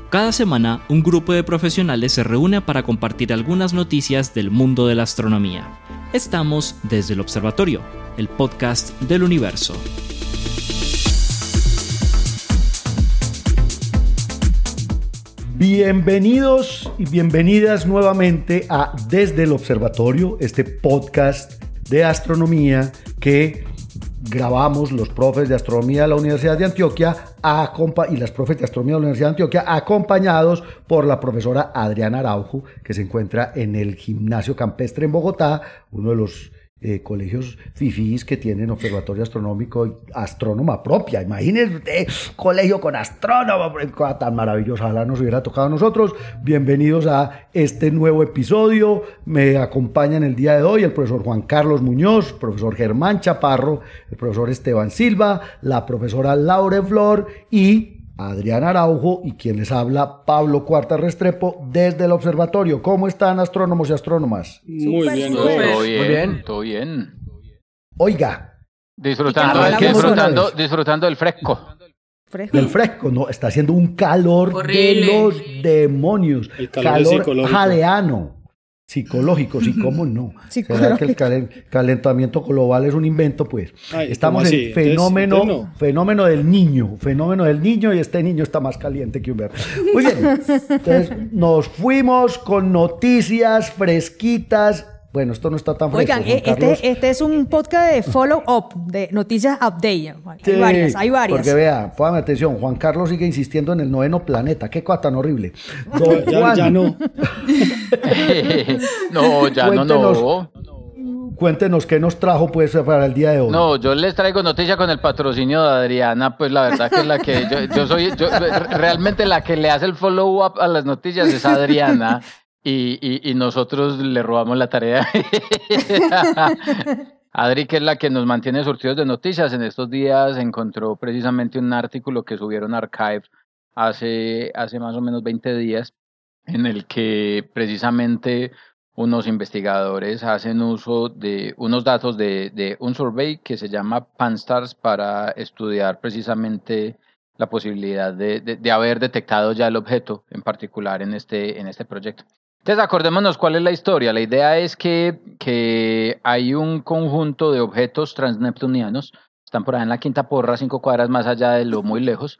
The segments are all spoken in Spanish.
Cada semana, un grupo de profesionales se reúne para compartir algunas noticias del mundo de la astronomía. Estamos desde el Observatorio, el podcast del universo. Bienvenidos y bienvenidas nuevamente a Desde el Observatorio, este podcast de astronomía que grabamos los profes de astronomía de la Universidad de Antioquia y las profes de astronomía de la Universidad de Antioquia, acompañados por la profesora Adriana Araujo, que se encuentra en el Gimnasio Campestre en Bogotá, uno de los colegios fifís que tienen observatorio astronómico y astrónoma propia. Imagínense usted, colegio con astrónoma, tan maravillosa, ojalá nos hubiera tocado a nosotros. Bienvenidos a este nuevo episodio. Me acompañan el día de hoy el profesor Juan Carlos Muñoz, profesor Germán Chaparro, el profesor Esteban Silva, la profesora Laure Flor y Adriana Araujo, y quien les habla, Pablo Cuarta Restrepo, desde el observatorio. ¿Cómo están, astrónomos y astrónomas? Muy bien. Todo bien. Oiga. Disfrutando del fresco. Del fresco, no, está haciendo un calor horrible de los demonios. El calor jadeano. Psicológico, sí, cómo no. ¿Será que el calentamiento global es un invento? Pues estamos en fenómeno del niño, y este niño está más caliente que un bebé. Muy bien, entonces nos fuimos con noticias fresquitas. Bueno, esto no está tan fresco. Oigan, este es un podcast de follow-up, de noticias update. Sí, hay varias. Porque vea, póngame atención, Juan Carlos sigue insistiendo en el 9º planeta. Qué cosa tan horrible. Ya no. No. Cuéntenos qué nos trajo pues para el día de hoy. No, yo les traigo noticia con el patrocinio de Adriana, pues la verdad que es la que realmente la que le hace el follow-up a las noticias es Adriana. Y nosotros le robamos la tarea. Adri, que es la que nos mantiene surtidos de noticias, en estos días encontró precisamente un artículo que subieron a Archive hace más o menos 20 días, en el que precisamente unos investigadores hacen uso de unos datos de un survey que se llama Pan-STARRS para estudiar precisamente la posibilidad de haber detectado ya el objeto en particular en este proyecto. Entonces, acordémonos cuál es la historia. La idea es que hay un conjunto de objetos transneptunianos, están por ahí en la quinta porra, 5 cuadras más allá de lo muy lejos,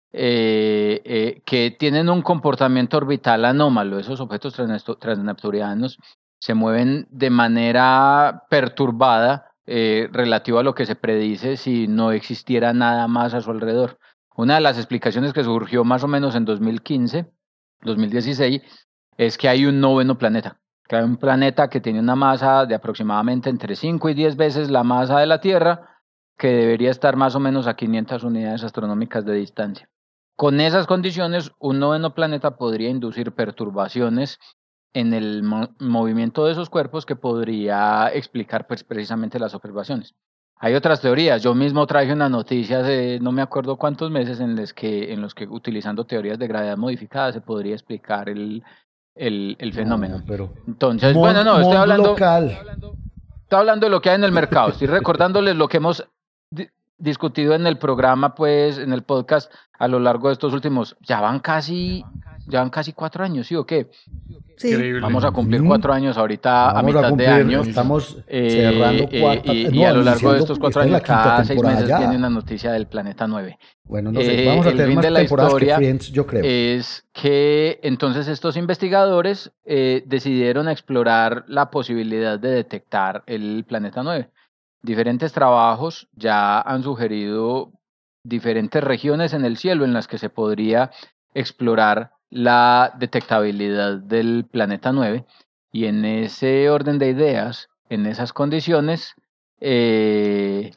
que tienen un comportamiento orbital anómalo. Esos objetos transneptunianos se mueven de manera perturbada relativo a lo que se predice si no existiera nada más a su alrededor. Una de las explicaciones que surgió más o menos en 2016, es que hay un noveno planeta. Que hay un planeta que tiene una masa de aproximadamente entre 5 y 10 veces la masa de la Tierra, que debería estar más o menos a 500 unidades astronómicas de distancia. Con esas condiciones, un noveno planeta podría inducir perturbaciones en el movimiento de esos cuerpos que podría explicar pues, precisamente las observaciones. Hay otras teorías. Yo mismo traje una noticia hace no me acuerdo cuántos meses en los que utilizando teorías de gravedad modificada se podría explicar el fenómeno. Entonces, estoy hablando de lo que hay en el mercado. Estoy recordándoles lo que hemos discutido en el programa, pues, en el podcast a lo largo de estos últimos, ya van casi 4 años, ¿sí o qué? Sí. Vamos a cumplir 4 años ahorita a mitad de año. Estamos cerrando y a lo largo de estos 4 años, cada 6 meses viene una noticia del planeta 9. Bueno, no sé, vamos a tener más temporadas que Friends, yo creo. Es que entonces estos investigadores decidieron explorar la posibilidad de detectar el planeta 9. Diferentes trabajos ya han sugerido diferentes regiones en el cielo en las que se podría explorar la detectabilidad del planeta 9, y en ese orden de ideas, en esas condiciones, se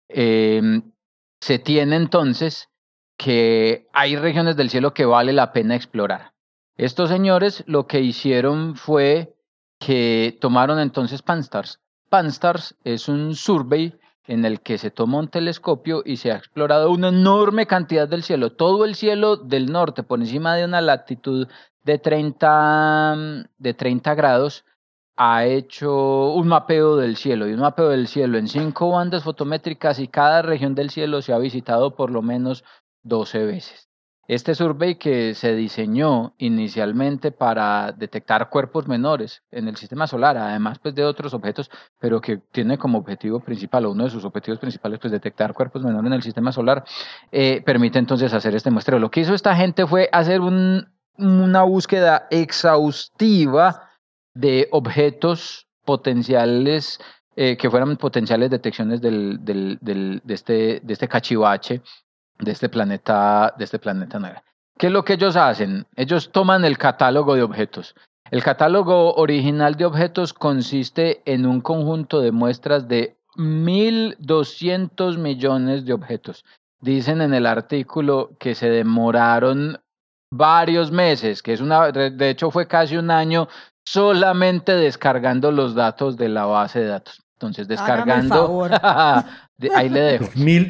tiene entonces que hay regiones del cielo que vale la pena explorar. Estos señores lo que hicieron fue que tomaron entonces Pan-STARRS. Pan-STARRS es un survey en el que se toma un telescopio y se ha explorado una enorme cantidad del cielo, todo el cielo del norte, por encima de una latitud de 30 grados, ha hecho un mapeo del cielo, y un mapeo del cielo en 5 bandas fotométricas, y cada región del cielo se ha visitado por lo menos 12 veces. Este survey que se diseñó inicialmente para detectar cuerpos menores en el sistema solar, además pues de otros objetos, pero que tiene como objetivo principal, o uno de sus objetivos principales, pues detectar cuerpos menores en el sistema solar, permite entonces hacer este muestreo. Lo que hizo esta gente fue hacer una búsqueda exhaustiva de objetos potenciales, que fueran potenciales detecciones de este cachivache, de este planeta 9. ¿Qué es lo que ellos hacen? Ellos toman el catálogo de objetos. El catálogo original de objetos consiste en un conjunto de muestras de 1.200 millones de objetos. Dicen en el artículo que se demoraron varios meses, de hecho fue casi un año solamente descargando los datos de la base de datos. Entonces, descargando, ahí le dejo.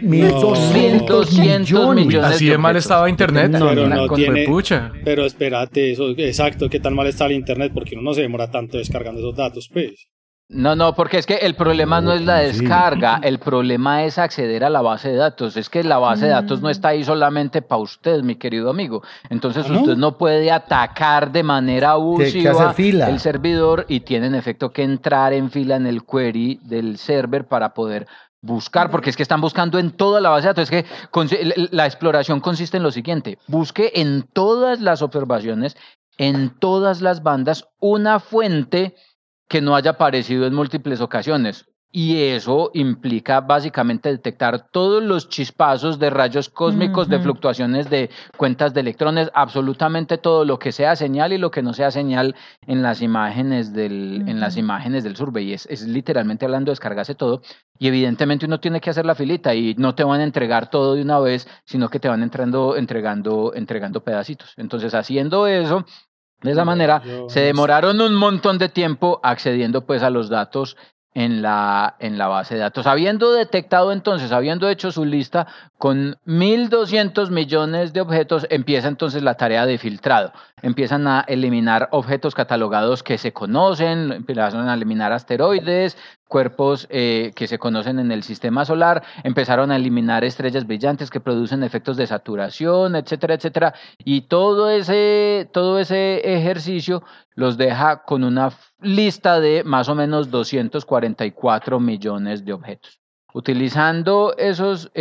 1.200 millones. Así de mal estaba internet. Pero no tiene. Pucha. Pero espérate, eso, exacto, qué tan mal está el internet, porque uno no se demora tanto descargando esos datos, pues. No, porque es que el problema no es la descarga, el problema es acceder a la base de datos. Es que la base de datos no está ahí solamente para usted, mi querido amigo. Entonces usted no puede atacar de manera abusiva el servidor y tiene en efecto que entrar en fila en el query del server para poder buscar, porque es que están buscando en toda la base de datos. Es que la exploración consiste en lo siguiente: busque en todas las observaciones, en todas las bandas, una fuente que no haya aparecido en múltiples ocasiones. Y eso implica básicamente detectar todos los chispazos de rayos cósmicos, de fluctuaciones de cuentas de electrones, absolutamente todo lo que sea señal y lo que no sea señal en las imágenes del survey. Es literalmente hablando, descargarse todo. Y evidentemente uno tiene que hacer la filita y no te van a entregar todo de una vez, sino que te van entregando pedacitos. Entonces, haciendo eso, de esa manera, se demoraron un montón de tiempo accediendo pues a los datos en la base de datos. Habiendo detectado entonces, habiendo hecho su lista con 1.200 millones de objetos, empieza entonces la tarea de filtrado. Empiezan a eliminar objetos catalogados que se conocen, empezaron a eliminar asteroides, cuerpos que se conocen en el sistema solar, empezaron a eliminar estrellas brillantes que producen efectos de saturación, etcétera, etcétera, y todo ese ejercicio los deja con una lista de más o menos 244 millones de objetos. Utilizando esos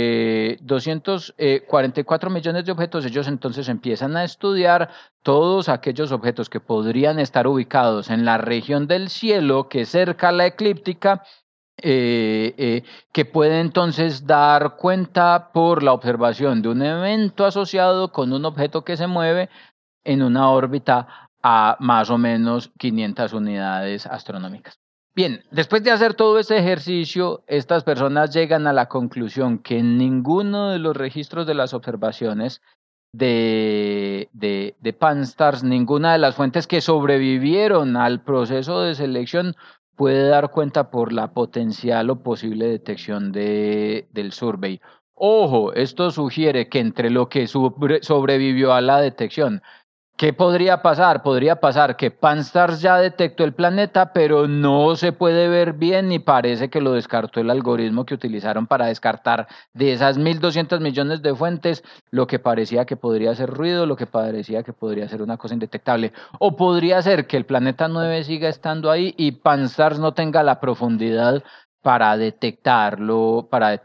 244 millones de objetos, ellos entonces empiezan a estudiar todos aquellos objetos que podrían estar ubicados en la región del cielo que cerca a la eclíptica, que puede entonces dar cuenta por la observación de un evento asociado con un objeto que se mueve en una órbita a más o menos 500 unidades astronómicas. Bien, después de hacer todo este ejercicio, estas personas llegan a la conclusión que en ninguno de los registros de las observaciones de Pan-STARRS, ninguna de las fuentes que sobrevivieron al proceso de selección puede dar cuenta por la potencial o posible detección del survey. Ojo, esto sugiere que entre lo que sobrevivió a la detección, ¿qué podría pasar? Podría pasar que Pan-STARRS ya detectó el planeta, pero no se puede ver bien y parece que lo descartó el algoritmo que utilizaron para descartar de esas 1.200 millones de fuentes lo que parecía que podría ser ruido, lo que parecía que podría ser una cosa indetectable. O podría ser que el planeta 9 siga estando ahí y Pan-STARRS no tenga la profundidad para detectarlo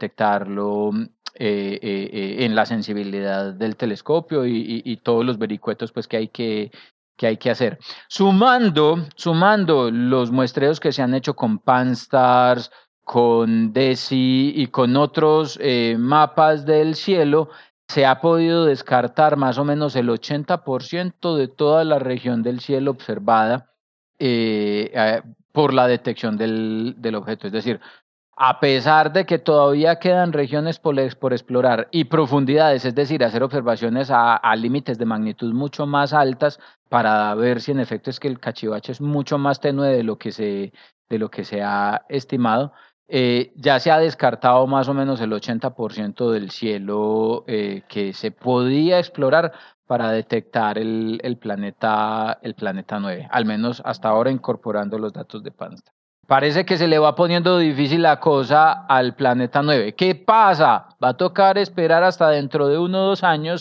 en la sensibilidad del telescopio y todos los vericuetos pues que hay que hacer. Sumando los muestreos que se han hecho con Pan-STARRS, con DESI y con otros mapas del cielo, se ha podido descartar más o menos el 80% de toda la región del cielo observada por la detección del objeto. Es decir, a pesar de que todavía quedan regiones por explorar y profundidades, es decir, hacer observaciones a límites de magnitud mucho más altas para ver si en efecto es que el cachivache es mucho más tenue de lo que se ha estimado, ya se ha descartado más o menos el 80% del cielo que se podía explorar para detectar el planeta 9, al menos hasta ahora incorporando los datos de Pan-STARRS. Parece que se le va poniendo difícil la cosa al planeta 9. ¿Qué pasa? Va a tocar esperar hasta dentro de 1 o 2 años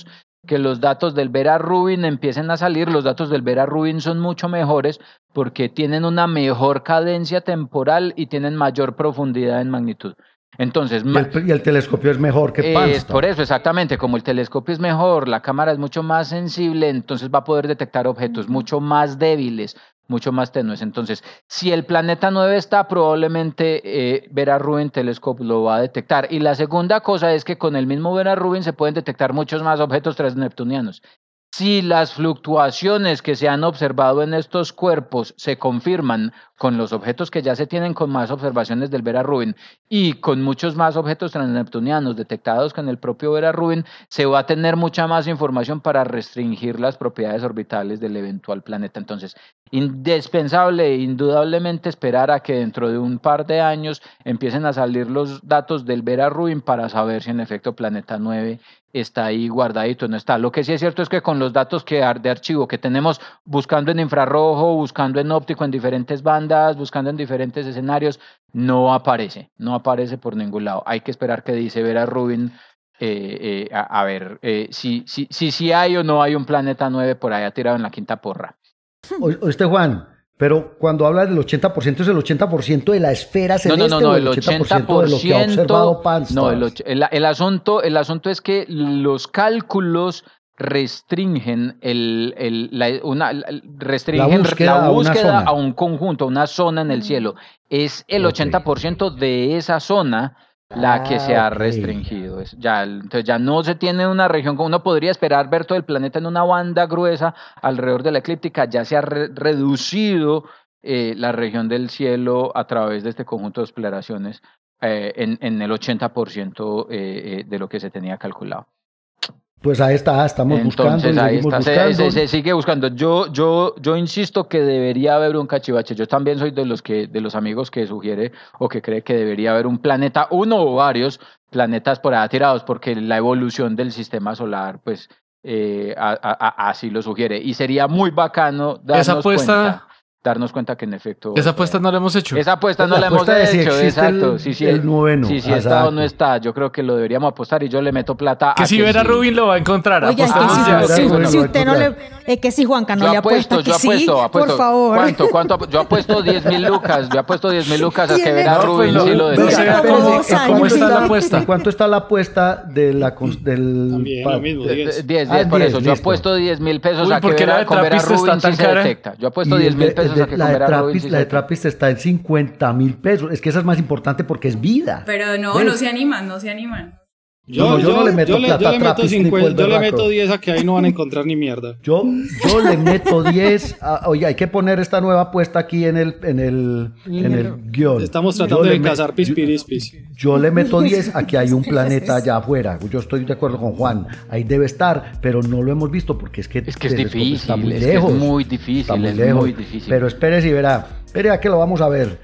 que los datos del Vera Rubin empiecen a salir. Los datos del Vera Rubin son mucho mejores porque tienen una mejor cadencia temporal y tienen mayor profundidad en magnitud. Entonces, y el telescopio es mejor que Pan-STARRS. Por eso, exactamente, como el telescopio es mejor, la cámara es mucho más sensible, entonces va a poder detectar objetos mucho más débiles, mucho más tenues. Entonces, si el planeta 9 está, probablemente Vera Rubin Telescope lo va a detectar. Y la segunda cosa es que con el mismo Vera Rubin se pueden detectar muchos más objetos transneptunianos. Si las fluctuaciones que se han observado en estos cuerpos se confirman con los objetos que ya se tienen con más observaciones del Vera Rubin y con muchos más objetos transneptunianos detectados con el propio Vera Rubin, se va a tener mucha más información para restringir las propiedades orbitales del eventual planeta. Entonces, indispensable, indudablemente esperar a que dentro de un par de años empiecen a salir los datos del Vera Rubin para saber si en efecto Planeta 9 está ahí guardadito o no está. Lo que sí es cierto es que con los datos de archivo que tenemos buscando en infrarrojo, buscando en óptico en diferentes bandas, buscando en diferentes escenarios, no aparece por ningún lado. Hay que esperar que dice Vera Rubin a ver si hay o no hay un Planeta 9 por allá tirado en la quinta porra. Oíste, Juan, pero cuando hablas del 80%, ¿es el 80% de la esfera celeste no, el 80% de lo que ha observado Pan-STARRS? No, el asunto es que los cálculos restringen la búsqueda a un conjunto, a una zona en el cielo. Es el 80% de esa zona la que se ha restringido. Entonces ya no se tiene una región como uno podría esperar ver todo el planeta en una banda gruesa alrededor de la eclíptica. Ya se ha reducido la región del cielo a través de este conjunto de exploraciones en el 80% de lo que se tenía calculado. Pues ahí está, estamos buscando. Entonces ahí está, se sigue buscando. Yo insisto que debería haber un cachivache. Yo también soy de los amigos que sugiere o que cree que debería haber un planeta, uno o varios planetas por allá tirados, porque la evolución del sistema solar, pues así lo sugiere. Y sería muy bacano darnos cuenta que en efecto... Esa apuesta no la hemos hecho. Esa apuesta no la hemos hecho, exacto. El noveno. Si está o no está, yo creo que lo deberíamos apostar y yo le meto plata que si Vera Rubin lo va a encontrar. Oye, si usted no le... que si Juanca no le apuesta que sí, por favor. ¿Cuánto? Yo apuesto 10,000 lucas. Yo apuesto 10,000 lucas a que Vera Rubin sí lo desea. ¿Cómo está la apuesta? ¿Cuánto está la apuesta del... También lo mismo, 10. 10, por eso. Yo apuesto 10,000 pesos a que con Vera Rubin sí se detecta. Yo apuesto 10,000 pesos. La de Trappist está en 50,000 pesos. Es que esa es más importante porque es vida. Pero no se animan. Yo no le meto plata a Trappist. Yo le meto 10 a que ahí no van a encontrar ni mierda. Yo le meto 10. Oye, hay que poner esta nueva apuesta aquí en el guión. Estamos tratando de cazar pispirispis. Yo le meto 10 a que hay un planeta allá afuera. Yo estoy de acuerdo con Juan. Ahí debe estar, pero no lo hemos visto porque es difícil. Está muy lejos. Es muy difícil. Pero espérese y verá que lo vamos a ver.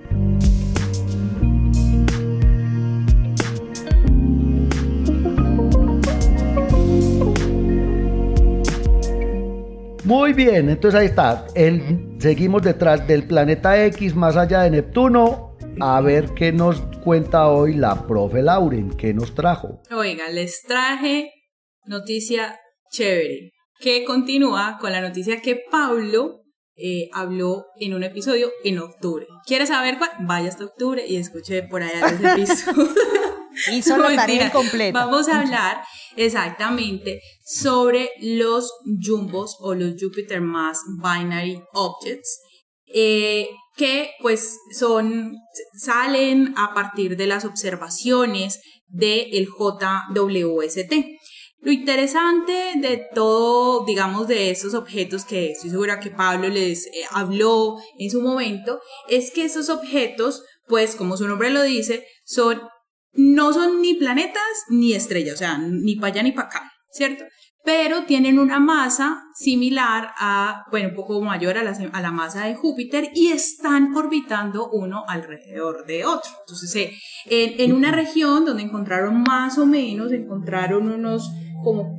Muy bien, entonces ahí está. Seguimos detrás del planeta X, más allá de Neptuno. A ver qué nos cuenta hoy la profe Lauren, qué nos trajo. Oiga, les traje noticia chévere, que continúa con la noticia que Pablo habló en un episodio en octubre. ¿Quiere saber cuál? Vaya hasta octubre y escuche por allá ese episodio. Hizo la tarea completa. Vamos a hablar exactamente sobre los jumbos o los Jupiter Mass Binary Objects, que pues salen a partir de las observaciones del JWST. Lo interesante de todo, digamos, de esos objetos que estoy segura que Pablo les habló en su momento, es que esos objetos, pues como su nombre lo dice, no son ni planetas ni estrellas, o sea, ni para allá ni para acá, ¿cierto? Pero tienen una masa similar un poco mayor a la masa de Júpiter y están orbitando uno alrededor de otro. Entonces, en una región donde encontraron unos como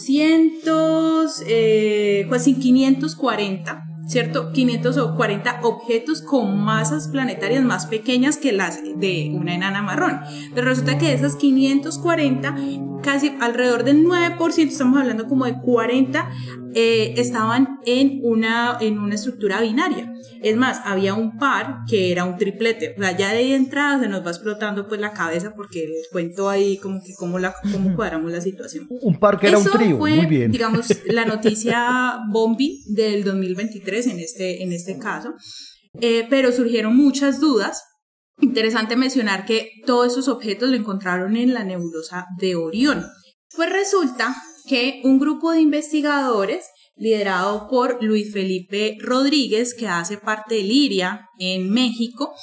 540, ¿cierto? 540 objetos con masas planetarias más pequeñas que las de una enana marrón. Pero resulta que de esas 540, casi alrededor del 9%, estamos hablando como de 40, estaban en una estructura binaria. Es más, había un par que era un triplete. O sea, ya de entrada se nos va explotando pues la cabeza porque les cuento ahí como que cómo cuadramos la situación. Un par que era un trío, fue, muy bien. Digamos, la noticia bombi del 2023 en este caso. Pero surgieron muchas dudas. Interesante mencionar que todos esos objetos lo encontraron en la nebulosa de Orión. Pues resulta que un grupo de investigadores liderado por Luis Felipe Rodríguez, que hace parte del IRIA en México,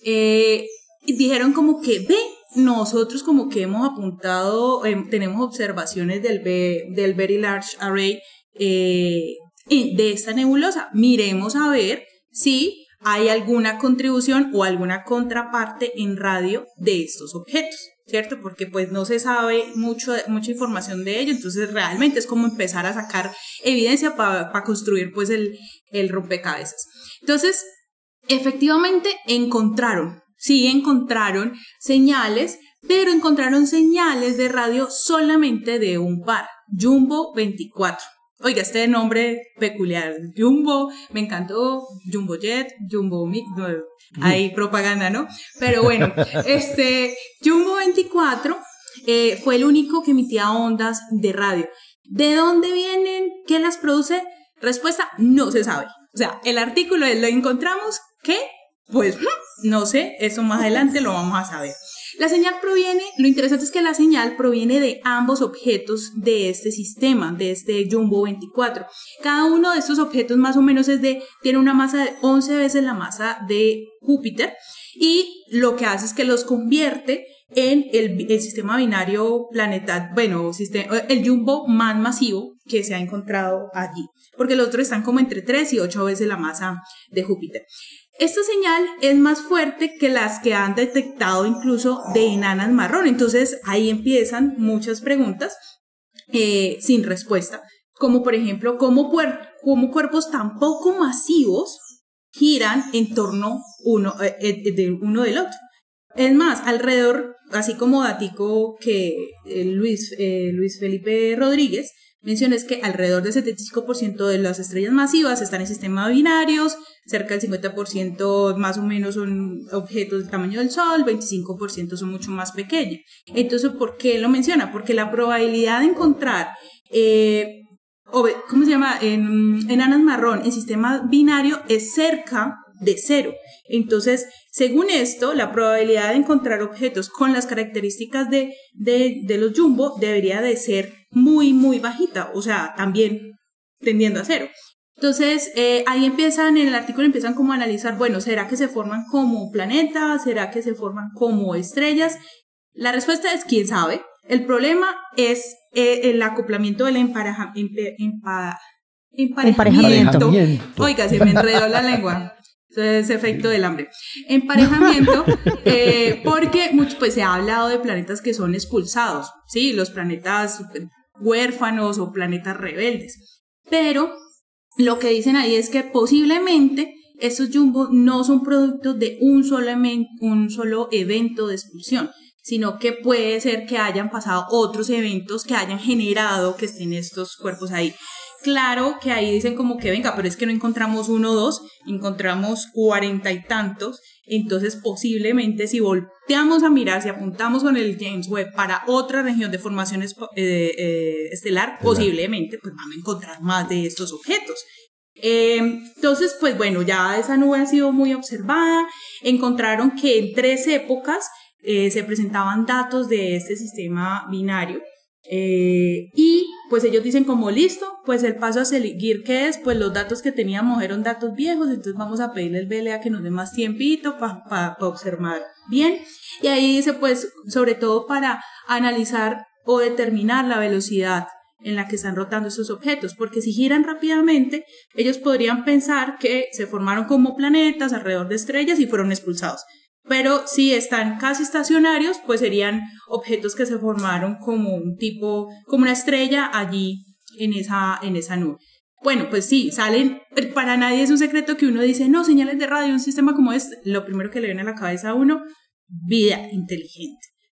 dijeron como que nosotros como que hemos apuntado, tenemos observaciones del Very Large Array de esta nebulosa. Miremos a ver si hay alguna contribución o alguna contraparte en radio de estos objetos, ¿cierto? Porque pues no se sabe mucha información de ello, entonces realmente es como empezar a sacar evidencia para construir pues el rompecabezas. Entonces, efectivamente encontraron señales, pero encontraron señales de radio solamente de un par, Jumbo 24. Oiga, este nombre peculiar, Jumbo, me encantó, Jumbo Jet, Jumbo, hay propaganda, ¿no? Pero bueno, Jumbo 24 fue el único que emitía ondas de radio. ¿De dónde vienen? ¿Qué las produce? Respuesta, no se sabe. O sea, el artículo lo encontramos, ¿qué? Pues no sé, eso más adelante lo vamos a saber. La señal lo interesante es que la señal proviene de ambos objetos de este sistema, de este Jumbo 24. Cada uno de estos objetos más o menos tiene una masa de 11 veces la masa de Júpiter, y lo que hace es que los convierte en el sistema binario planetal, el Jumbo más masivo que se ha encontrado allí, porque los otros están como entre 3 y 8 veces la masa de Júpiter. Esta señal es más fuerte que las que han detectado incluso de enanas marrón. Entonces ahí empiezan muchas preguntas sin respuesta, como por ejemplo, ¿cómo cuerpos tan poco masivos giran en torno uno del otro? Es más, alrededor, así como datico que Luis Felipe Rodríguez menciona, es que alrededor del 75% de las estrellas masivas están en sistemas binarios, cerca del 50% más o menos son objetos del tamaño del Sol, 25% son mucho más pequeños. Entonces, ¿por qué lo menciona? Porque la probabilidad de encontrar enanas marrón en sistema binario es cerca de 0. Entonces, según esto, la probabilidad de encontrar objetos con las características de los Jumbo debería de ser muy, muy bajita, o sea, también tendiendo a 0. Entonces, ahí en el artículo empiezan como a analizar, bueno, ¿será que se forman como planetas? ¿Será que se forman como estrellas? La respuesta es quién sabe. El problema es el acoplamiento del emparejamiento. Oiga, se me enredó la lengua. Es efecto del hambre. Emparejamiento, porque pues se ha hablado de planetas que son expulsados, ¿sí? Los planetas huérfanos o planetas rebeldes. Pero lo que dicen ahí es que posiblemente estos Jumbo no son productos de un solo evento de expulsión, sino que puede ser que hayan pasado otros eventos que hayan generado que estén estos cuerpos ahí. Claro que ahí dicen como que venga, pero es que no encontramos 1 o 2, encontramos 40 y tantos, entonces posiblemente si volteamos a mirar, si apuntamos con el James Webb para otra región de formación estelar, posiblemente pues van a encontrar más de estos objetos. Entonces, pues bueno, ya esa nube ha sido muy observada, encontraron que en 3 épocas se presentaban datos de este sistema binario. Y pues ellos dicen como listo, pues el paso a seguir que es, pues los datos que teníamos eran datos viejos, entonces vamos a pedirle al BLA que nos dé más tiempito para observar bien, y ahí dice pues sobre todo para analizar o determinar la velocidad en la que están rotando estos objetos, porque si giran rápidamente ellos podrían pensar que se formaron como planetas alrededor de estrellas y fueron expulsados. Pero si están casi estacionarios, pues serían objetos que se formaron como una estrella allí en esa nube. Bueno, pues sí, salen, para nadie es un secreto que uno dice, no, señales de radio, un sistema como este, lo primero que le viene a la cabeza a uno, vida inteligente.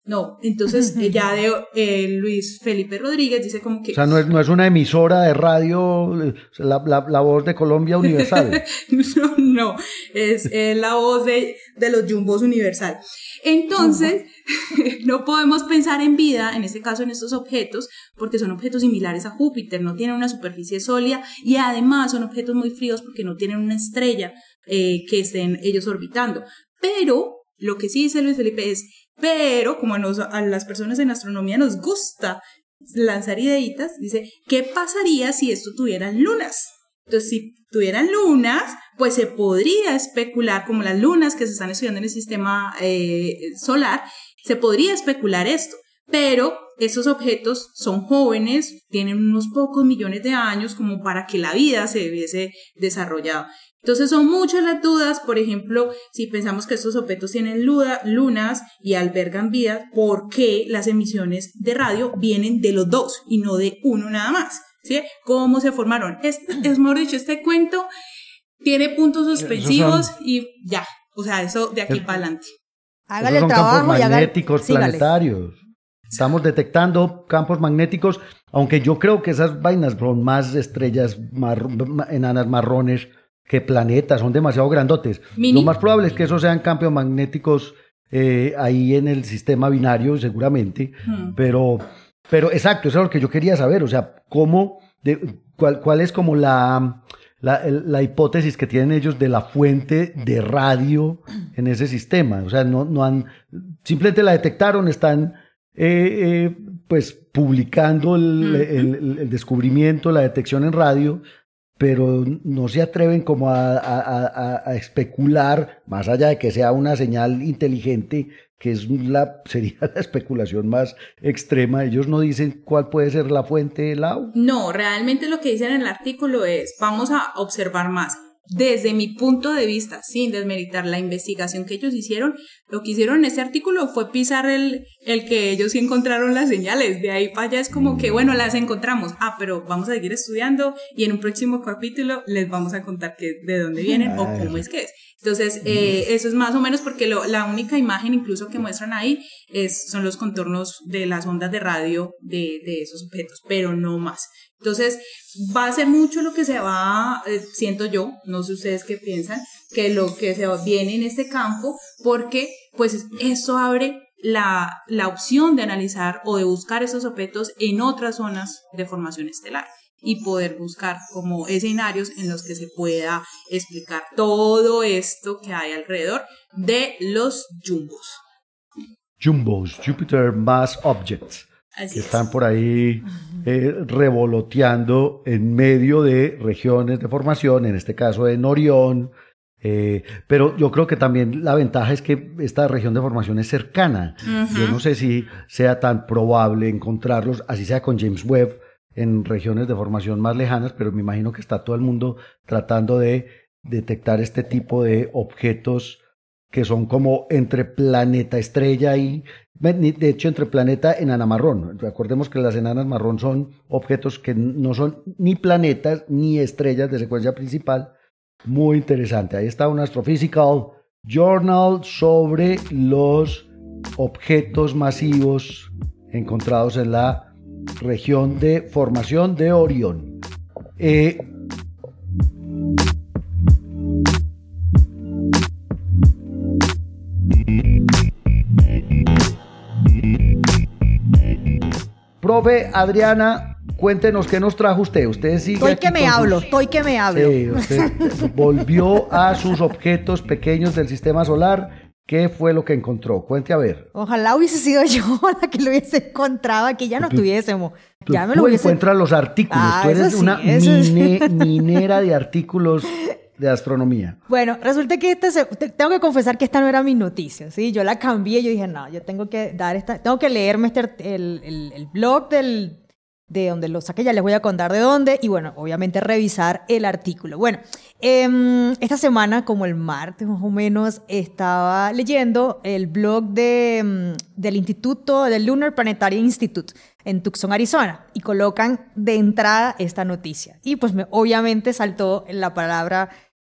No, entonces ya Luis Felipe Rodríguez dice como que... O sea, no es una emisora de radio, la voz de Colombia Universal. No, es la voz de los jumbos Universal. Entonces, no podemos pensar en vida, en este caso en estos objetos, porque son objetos similares a Júpiter, no tienen una superficie sólida y además son objetos muy fríos porque no tienen una estrella que estén ellos orbitando. Pero, lo que sí dice Luis Felipe es... Pero, como a las personas en astronomía nos gusta lanzar ideitas, dice, ¿qué pasaría si esto tuvieran lunas? Entonces, si tuvieran lunas, pues se podría especular, como las lunas que se están estudiando en el sistema solar, se podría especular esto. Pero esos objetos son jóvenes, tienen unos pocos millones de años como para que la vida se hubiese desarrollado. Entonces son muchas las dudas, por ejemplo, si pensamos que estos objetos tienen lunas y albergan vida, ¿por qué las emisiones de radio vienen de los dos y no de uno nada más? ¿Sí? ¿Cómo se formaron? Es mejor dicho, este cuento tiene puntos suspensivos y ya, o sea, eso de aquí para adelante. Hágale el trabajo campos magnéticos planetarios. Estamos detectando campos magnéticos, aunque yo creo que esas vainas son más estrellas enanas marrones que planetas, son demasiado grandotes. Lo más probable es que esos sean campos magnéticos ahí en el sistema binario, seguramente, pero exacto, eso es lo que yo quería saber, o sea, cuál es como la hipótesis que tienen ellos de la fuente de radio en ese sistema, o sea, simplemente la detectaron, están pues publicando el descubrimiento, la detección en radio, pero no se atreven como a especular, más allá de que sea una señal inteligente, que sería la especulación más extrema. Ellos no dicen cuál puede ser la fuente, Lau. No, realmente lo que dicen en el artículo es, vamos a observar más. Desde mi punto de vista, sin desmeritar la investigación que ellos hicieron, lo que hicieron en este artículo fue pisar el que ellos sí encontraron las señales. De ahí para allá es como que, bueno, las encontramos. Pero vamos a seguir estudiando y en un próximo capítulo les vamos a contar de dónde vienen o cómo es que es. Entonces, eso es más o menos porque la única imagen incluso que muestran ahí son los contornos de las ondas de radio de esos objetos, pero no más. Entonces, va a ser mucho lo que se va, siento yo, no sé ustedes qué piensan, que lo que se viene en este campo, porque pues eso abre la opción de analizar o de buscar esos objetos en otras zonas de formación estelar y poder buscar como escenarios en los que se pueda explicar todo esto que hay alrededor de los jumbos. Jumbos, Jupiter Mass Objects. Así que están por ahí revoloteando en medio de regiones de formación, en este caso en Orión, pero yo creo que también la ventaja es que esta región de formación es cercana. Yo no sé si sea tan probable encontrarlos, así sea con James Webb, en regiones de formación más lejanas, pero me imagino que está todo el mundo tratando de detectar este tipo de objetos que son como entre planeta estrella y, de hecho, entre planeta enana marrón. Recordemos que las enanas marrón son objetos que no son ni planetas ni estrellas de secuencia principal. Muy interesante. Ahí está un Astrophysical Journal sobre los objetos masivos encontrados en la región de formación de Orión. Profe Adriana, cuéntenos qué nos trajo usted. Usted sigue estoy que me hablo. Sí, usted volvió a sus objetos pequeños del sistema solar. ¿Qué fue lo que encontró? Cuente a ver. Ojalá hubiese sido yo la que lo hubiese encontrado, aquí ya no estuviésemos. Ya me tú lo hubiese... encuentras los artículos, tú eres sí, una minera de artículos de astronomía. Bueno, resulta que tengo que confesar que esta no era mi noticia, ¿sí? Yo la cambié, yo dije, no, yo tengo que tengo que leerme el blog de donde lo saqué, ya les voy a contar de dónde, y bueno, obviamente revisar el artículo. Bueno, esta semana, como el martes más o menos, estaba leyendo el blog del Instituto, del Lunar Planetary Institute en Tucson, Arizona, y colocan de entrada esta noticia. Y pues obviamente saltó la palabra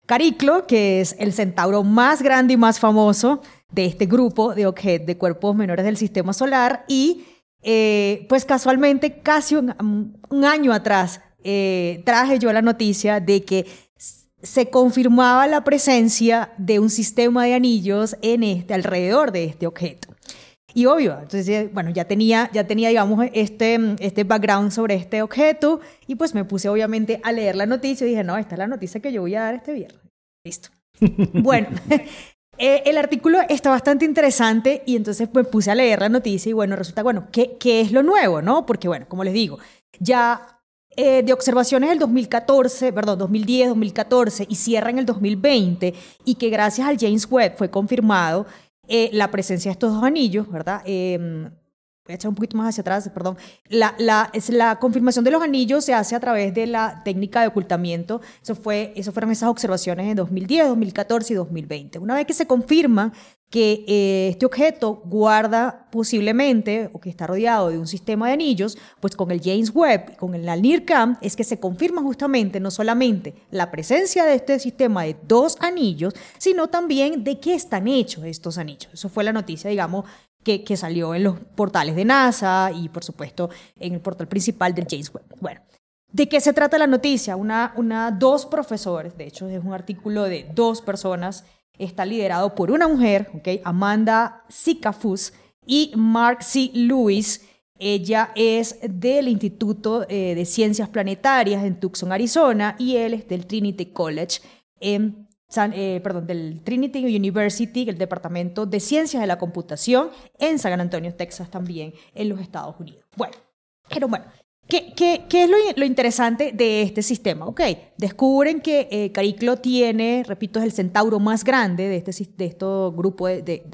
Cariclo, que es el centauro más grande y más famoso de este grupo de cuerpos menores del sistema solar, y pues casualmente casi un año atrás traje yo la noticia de que se confirmaba la presencia de un sistema de anillos alrededor de este objeto. Y obvio, entonces, bueno, ya tenía digamos, este background sobre este objeto, y pues me puse obviamente a leer la noticia y dije, no, esta es la noticia que yo voy a dar este viernes. Listo. Bueno, el artículo está bastante interesante, y entonces me puse a leer la noticia y bueno, resulta, bueno, ¿qué es lo nuevo, no? Porque bueno, como les digo, ya de observaciones del 2010, 2014, y cierra en el 2020, y que gracias al James Webb fue confirmado la presencia de estos dos anillos, ¿verdad? Voy a echar un poquito más hacia atrás, perdón. La confirmación de los anillos se hace a través de la técnica de ocultamiento. Eso fueron esas observaciones en 2010, 2014 y 2020. Una vez que se confirma que este objeto guarda posiblemente, o que está rodeado de un sistema de anillos, pues con el James Webb, con el NIRCam, es que se confirma justamente no solamente la presencia de este sistema de dos anillos, sino también de qué están hechos estos anillos. Eso fue la noticia, digamos, que salió en los portales de NASA y, por supuesto, en el portal principal del James Webb. Bueno, ¿de qué se trata la noticia? Dos profesores, de hecho es un artículo de dos personas, está liderado por una mujer, ¿okay? Amanda Sikafus y Mark C. Lewis. Ella es del Instituto de Ciencias Planetarias en Tucson, Arizona, y él es del Trinity College del Trinity University, el Departamento de Ciencias de la Computación en San Antonio, Texas, también en los Estados Unidos. Bueno, ¿qué es lo interesante de este sistema? Okay, descubren que Cariclo tiene, repito, es el centauro más grande de este grupo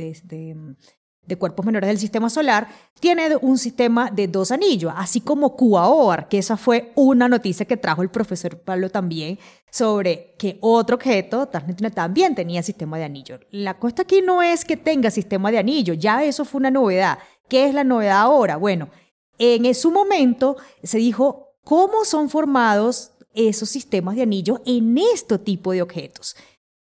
de cuerpos menores del sistema solar, tiene un sistema de dos anillos, así como Cuaoar, que esa fue una noticia que trajo el profesor Pablo también, sobre que otro objeto también tenía sistema de anillos. La cosa aquí no es que tenga sistema de anillos, ya eso fue una novedad. ¿Qué es la novedad ahora? Bueno, en su momento se dijo cómo son formados esos sistemas de anillos en este tipo de objetos.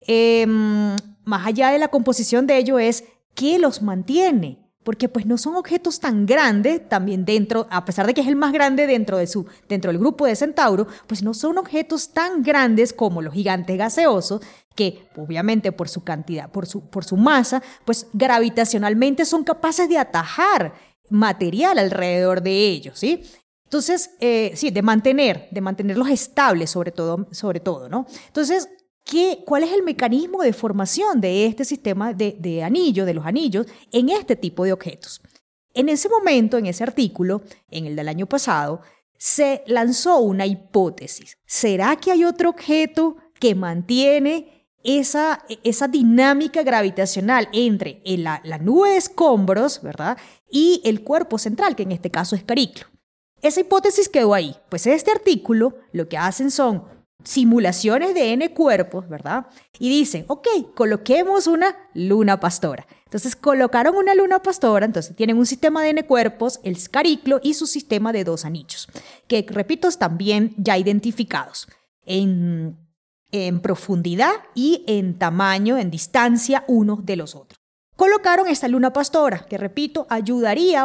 Más allá de la composición de ellos es qué los mantiene, porque pues no son objetos tan grandes, también a pesar de que es el más grande dentro del grupo de Centauro, pues no son objetos tan grandes como los gigantes gaseosos, que obviamente por su cantidad, por su masa, pues gravitacionalmente son capaces de atajar material alrededor de ellos, ¿sí? Entonces, sí, de mantenerlos estables sobre todo, ¿no? Entonces, ¿cuál es el mecanismo de formación de este sistema de anillos, de los anillos, en este tipo de objetos? En ese momento, en ese artículo, en el del año pasado, se lanzó una hipótesis. ¿Será que hay otro objeto que mantiene esa dinámica gravitacional entre la nube de escombros, ¿verdad?, y el cuerpo central, que en este caso es Cariclo? Esa hipótesis quedó ahí. Pues este artículo lo que hacen son simulaciones de N cuerpos, ¿verdad? Y dicen, ok, coloquemos una luna pastora. Entonces colocaron una luna pastora, entonces tienen un sistema de N cuerpos, el Cariclo y su sistema de dos anillos, que repito, están bien ya identificados en profundidad y en tamaño, en distancia unos de los otros. Colocaron esta luna pastora, que repito, ayudaría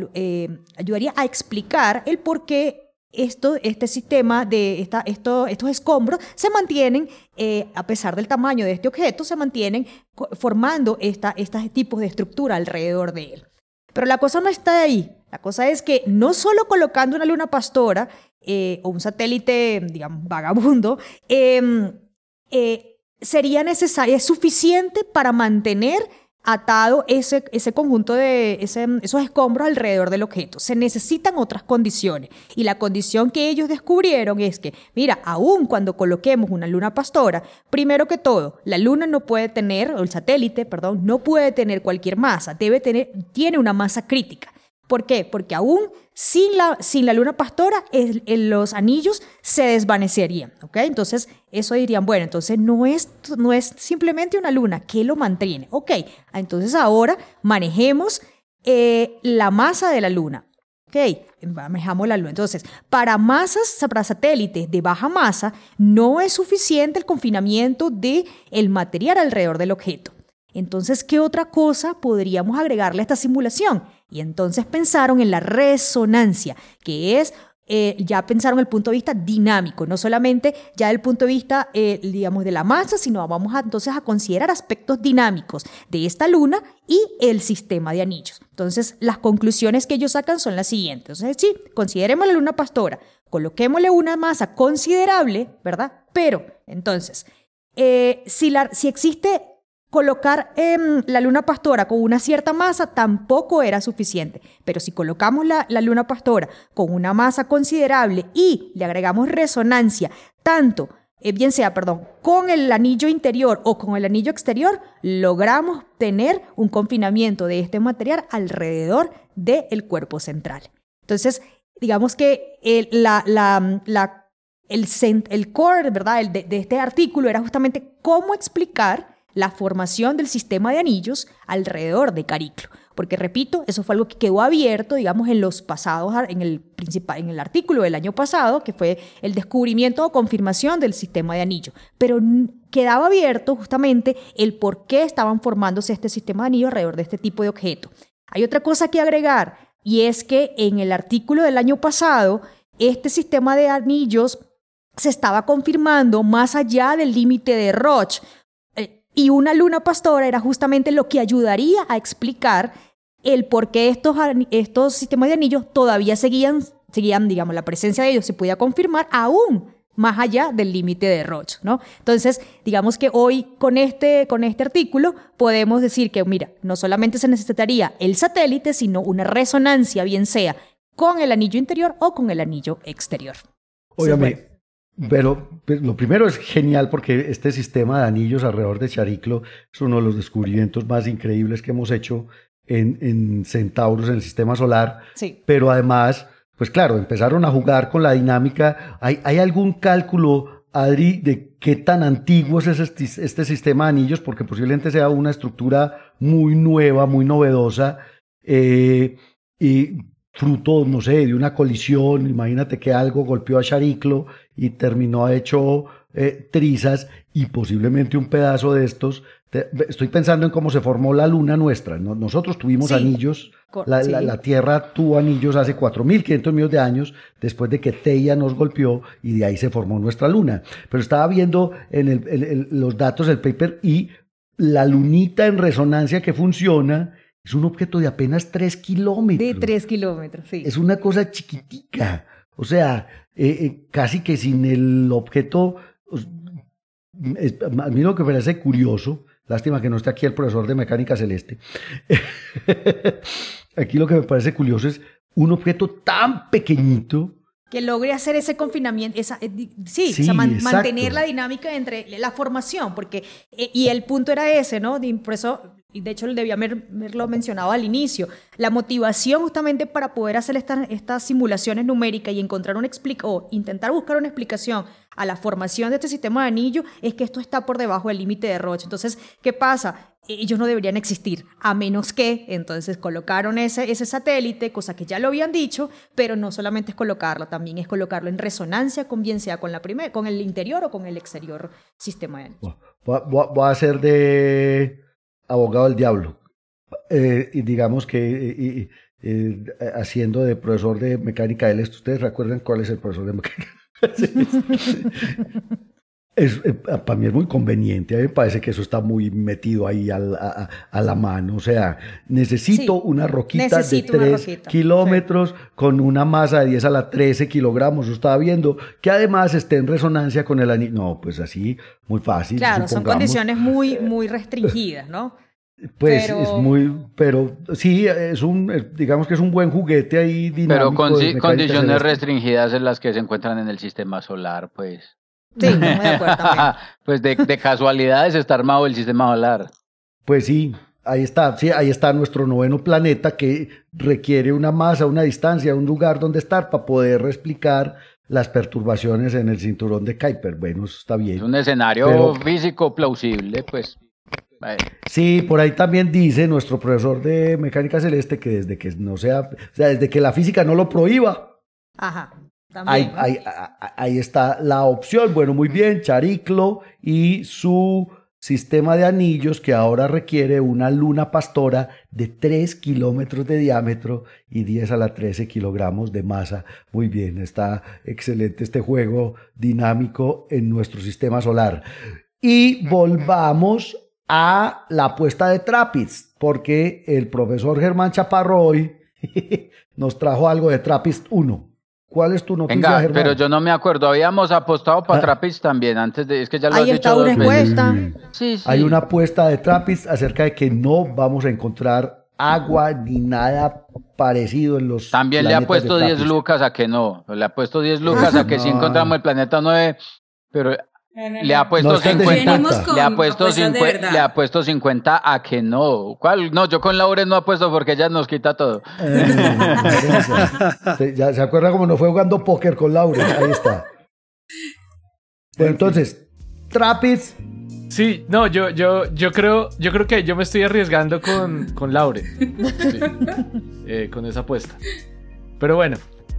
a explicar el por qué este sistema de estos escombros se mantienen, a pesar del tamaño de este objeto, se mantienen formando estos tipos de estructura alrededor de él. Pero la cosa no está ahí. La cosa es que no solo colocando una luna pastora o un satélite, digamos, vagabundo, sería necesario, es suficiente para mantener atado ese conjunto de esos escombros alrededor del objeto. Se necesitan otras condiciones, y la condición que ellos descubrieron es que, mira, aun cuando coloquemos una luna pastora, primero que todo, la luna no puede tener, o el satélite, perdón, no puede tener cualquier masa, tiene una masa crítica. ¿Por qué? Porque aún sin la luna pastora, los anillos se desvanecerían, ¿ok? Entonces, eso dirían, bueno, entonces no es simplemente una luna, ¿qué lo mantiene? Ok, entonces ahora manejemos la masa de la luna. Ok, manejamos la luna. Entonces, para satélites de baja masa, no es suficiente el confinamiento del material alrededor del objeto. Entonces, ¿qué otra cosa podríamos agregarle a esta simulación? Y entonces pensaron en la resonancia, que es, ya pensaron el punto de vista dinámico, no solamente ya del punto de vista, digamos, de la masa, sino vamos entonces a considerar aspectos dinámicos de esta luna y el sistema de anillos. Entonces, las conclusiones que ellos sacan son las siguientes. Entonces, sí, consideremos la luna pastora, coloquémosle una masa considerable, ¿verdad? Pero, entonces, si existe... Colocar la luna pastora con una cierta masa tampoco era suficiente, pero si colocamos la luna pastora con una masa considerable y le agregamos resonancia, tanto, con el anillo interior o con el anillo exterior, logramos tener un confinamiento de este material alrededor del cuerpo central. Entonces, digamos que el core, ¿verdad?, de este artículo era justamente cómo explicar la formación del sistema de anillos alrededor de Chariklo. Porque, repito, eso fue algo que quedó abierto, digamos, en el artículo del año pasado, que fue el descubrimiento o confirmación del sistema de anillos. Pero quedaba abierto justamente el por qué estaban formándose este sistema de anillos alrededor de este tipo de objeto. Hay otra cosa que agregar, y es que en el artículo del año pasado, este sistema de anillos se estaba confirmando más allá del límite de Roche. Y una luna pastora era justamente lo que ayudaría a explicar el por qué estos sistemas de anillos todavía seguían, digamos, la presencia de ellos se podía confirmar aún más allá del límite de Roche, ¿no? Entonces, digamos que hoy con este artículo podemos decir que, mira, no solamente se necesitaría el satélite, sino una resonancia, bien sea con el anillo interior o con el anillo exterior. Obviamente. Pero lo primero es genial porque este sistema de anillos alrededor de Chariklo es uno de los descubrimientos más increíbles que hemos hecho en Centauros, en el sistema solar. Sí. Pero además, pues claro, empezaron a jugar con la dinámica. ¿Hay algún cálculo, Adri, de qué tan antiguo es este sistema de anillos? Porque posiblemente sea una estructura muy nueva, muy novedosa, y fruto, no sé, de una colisión. Imagínate que algo golpeó a Chariklo y terminó hecho trizas, y posiblemente un pedazo de estos. Estoy pensando en cómo se formó la luna nuestra. Nosotros tuvimos anillos, la Tierra tuvo anillos hace 4.500 millones de años, después de que Theia nos golpeó, y de ahí se formó nuestra luna. Pero estaba viendo en los datos del paper, y la lunita en resonancia que funciona es un objeto de apenas 3 kilómetros. De 3 kilómetros, sí. Es una cosa chiquitica. O sea, casi que sin el objeto. A mí lo que me parece curioso, lástima que no esté aquí el profesor de mecánica celeste. Aquí lo que me parece curioso es un objeto tan pequeñito que logre hacer ese confinamiento, mantener la dinámica entre la formación, porque, y el punto era ese, ¿no? Por eso, y de hecho debía haberlo mencionado al inicio, la motivación justamente para poder hacer estas simulaciones numéricas y encontrar o intentar buscar una explicación a la formación de este sistema de anillo es que esto está por debajo del límite de Roche. Entonces, ¿qué pasa? Ellos no deberían existir, a menos que entonces colocaron ese satélite, cosa que ya lo habían dicho, pero no solamente es colocarlo, también es colocarlo en resonancia, bien sea con el interior o con el exterior sistema de anillo. Voy a ser de abogado del diablo, y digamos que haciendo de profesor de mecánica celeste. ¿Ustedes recuerdan cuál es el profesor de mecánica? Para mí es muy conveniente. A mí me parece que eso está muy metido ahí a la mano. O sea, necesito una roquita de 3 kilómetros con una masa de 10 a la 13 kilogramos. Yo estaba viendo que además esté en resonancia con el anillo. No, pues así, muy fácil. Claro, son condiciones muy, muy restringidas, ¿no? Pues pero sí, digamos que es un buen juguete ahí dinámico. Pero condiciones restringidas en las que se encuentran en el sistema solar, pues. Sí, no me de acuerdo también. Pues de casualidades está armado el sistema solar. Pues sí, ahí está nuestro 9º planeta, que requiere una masa, una distancia, un lugar donde estar para poder explicar las perturbaciones en el cinturón de Kuiper. Bueno, eso está bien. Es un escenario físico plausible, pues. Sí, por ahí también dice nuestro profesor de mecánica celeste que desde que no sea, o sea, desde que la física no lo prohíba, Ajá. También, ahí está la opción. Bueno, muy bien, Chariclo y su sistema de anillos que ahora requiere una luna pastora de 3 kilómetros de diámetro y 10 a la 13 kilogramos de masa. Muy bien, está excelente este juego dinámico en nuestro sistema solar. Y volvamos a la apuesta de TRAPPIST, porque el profesor Germán Chaparro hoy nos trajo algo de TRAPPIST 1. ¿Cuál es tu noticia, Venga, Germán? pero yo no me acuerdo. Habíamos apostado para TRAPPIST también, es que ya lo has ahí dicho está una 2 veces. encuesta. Sí. Hay una apuesta de TRAPPIST acerca de que no vamos a encontrar agua ni nada parecido en los También le ha puesto 10 lucas a que no. Le ha puesto 10 lucas a que sí encontramos el planeta 9, pero le ha puesto 50. Le ha puesto 50 a que no. ¿Cuál? No, yo con Laure no apuesto porque ella nos quita todo. Ya se acuerda cómo nos fue jugando póker con Laure. Ahí está. Bueno, entonces, TRAPPIST. Sí, no, yo creo que yo me estoy arriesgando con Laure. Sí, con esa apuesta. Pero bueno.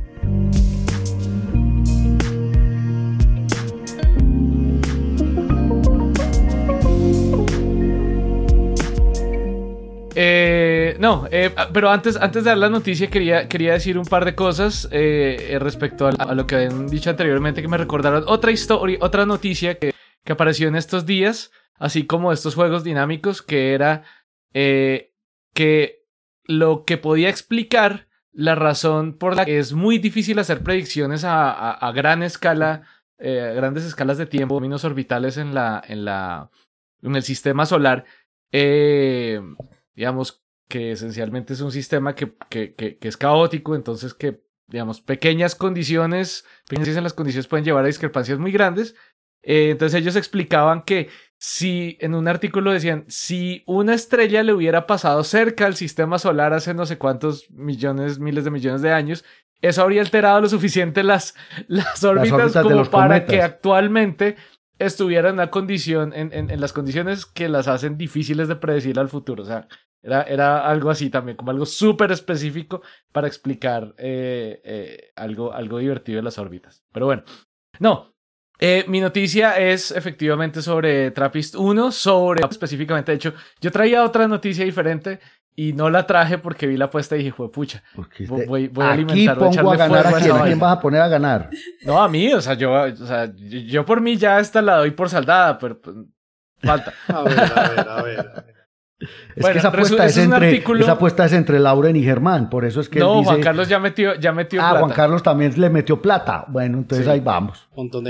Pero antes de dar la noticia quería decir un par de cosas respecto a lo que habían dicho anteriormente, que me recordaron otra noticia que apareció en estos días, así como estos juegos dinámicos, que era que lo que podía explicar la razón por la que es muy difícil hacer predicciones a gran escala, grandes escalas de tiempo, términos orbitales en el sistema solar, digamos que esencialmente es un sistema que es caótico, entonces que, digamos, pequeñas condiciones en las condiciones pueden llevar a discrepancias muy grandes. Entonces ellos explicaban que si, en un artículo decían, si una estrella le hubiera pasado cerca al sistema solar hace no sé cuántos miles de millones de años, eso habría alterado lo suficiente las órbitas como para cometas, que actualmente estuviera en una condición, en las condiciones que las hacen difíciles de predecir al futuro. O sea, era algo así también, como algo súper específico para explicar algo divertido de las órbitas. Pero bueno, no. Mi noticia es efectivamente sobre TRAPPIST 1, específicamente, de hecho, yo traía otra noticia diferente y no la traje porque vi la apuesta y dije, juepucha, voy a alimentar, voy a echarle fuego a quién vas a poner a ganar. No, a mí, yo por mí ya esta la doy por saldada, pero pues, falta. A ver. Es que esa apuesta es entre Lauren y Germán, por eso es que no, él dice, Juan Carlos ya metió plata. Juan Carlos también le metió plata. Bueno, entonces ahí vamos.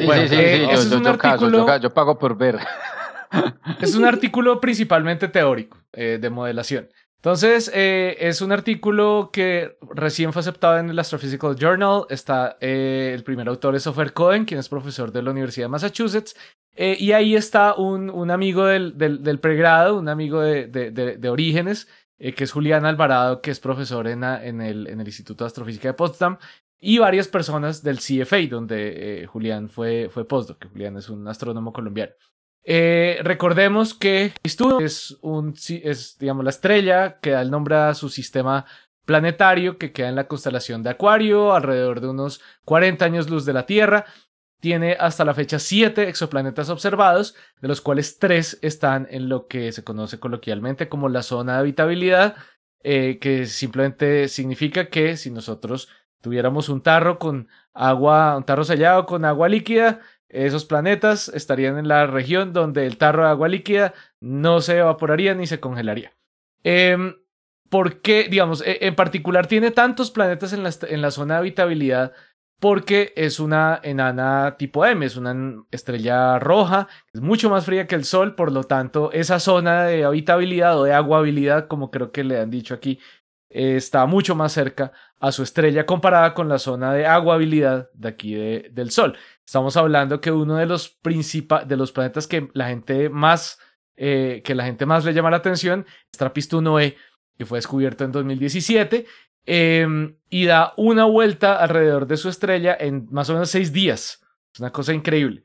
Yo pago por ver. Es un artículo principalmente teórico, de modelación. Entonces, es un artículo que recién fue aceptado en el Astrophysical Journal. Está el primer autor es Ofer Cohen, quien es profesor de la Universidad de Massachusetts. Y ahí está un amigo del pregrado, un amigo de Orígenes, que es Julián Alvarado, que es profesor en el Instituto de Astrofísica de Potsdam, y varias personas del CFA, donde Julián fue postdoc, que Julián es un astrónomo colombiano. Recordemos que es digamos, la estrella que da el nombre a su sistema planetario, que queda en la constelación de Acuario, alrededor de unos 40 años luz de la Tierra. Tiene hasta la fecha 7 exoplanetas observados, de los cuales 3 están en lo que se conoce coloquialmente como la zona de habitabilidad, que simplemente significa que si nosotros tuviéramos un tarro sellado con agua líquida, esos planetas estarían en la región donde el tarro de agua líquida no se evaporaría ni se congelaría. ¿Por qué, digamos, en particular tiene tantos planetas en la zona de habitabilidad? Porque es una enana tipo M, es una estrella roja, es mucho más fría que el Sol, por lo tanto, esa zona de habitabilidad o de aguabilidad, como creo que le han dicho aquí, está mucho más cerca a su estrella comparada con la zona de aguabilidad de aquí del Sol. Estamos hablando que uno de los planetas que la gente más le llama la atención es TRAPPIST 1e, que fue descubierto en 2017. Y da una vuelta alrededor de su estrella en más o menos 6 días. Es una cosa increíble.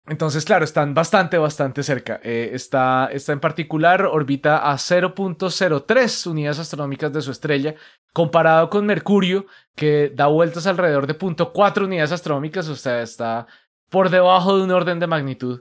Entonces, claro, están bastante cerca. Esta en particular orbita a 0.03 unidades astronómicas de su estrella, comparado con Mercurio, que da vueltas alrededor de 0.4 unidades astronómicas, o sea, está por debajo de un orden de magnitud,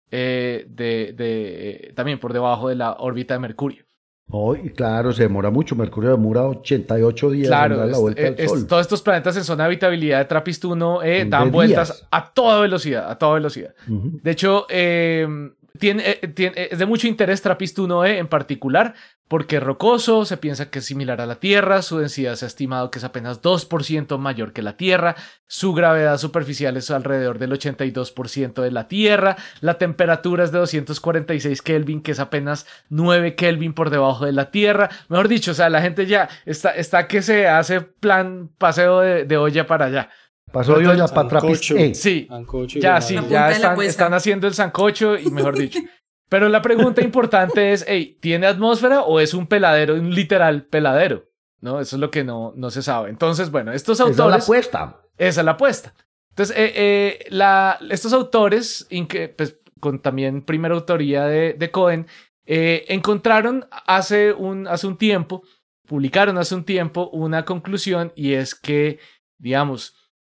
también por debajo de la órbita de Mercurio. Oh, y claro, se demora mucho. Mercurio demora 88 días claro, en dar la vuelta al Sol. Todos estos planetas en zona de habitabilidad de TRAPPIST-1 dan vueltas a toda velocidad, Uh-huh. De hecho, es de mucho interés TRAPPIST-1 en particular, porque es rocoso, se piensa que es similar a la Tierra, su densidad se ha estimado que es apenas 2% mayor que la Tierra, su gravedad superficial es alrededor del 82% de la Tierra, la temperatura es de 246 Kelvin, que es apenas 9 Kelvin por debajo de la Tierra. Mejor dicho, o sea, la gente ya está que se hace plan paseo de olla para allá. Pasó de olla para TRAPPIST. Sí, ya están haciendo el sancocho y mejor dicho. Pero la pregunta importante es, ¿tiene atmósfera o es un peladero, un literal peladero? ¿No? Eso es lo que no se sabe. Entonces, bueno, estos autores... Esa es la apuesta. Esa es la apuesta. Entonces, estos autores, pues, con también primera autoría de Cohen, encontraron publicaron hace un tiempo una conclusión, y es que, digamos,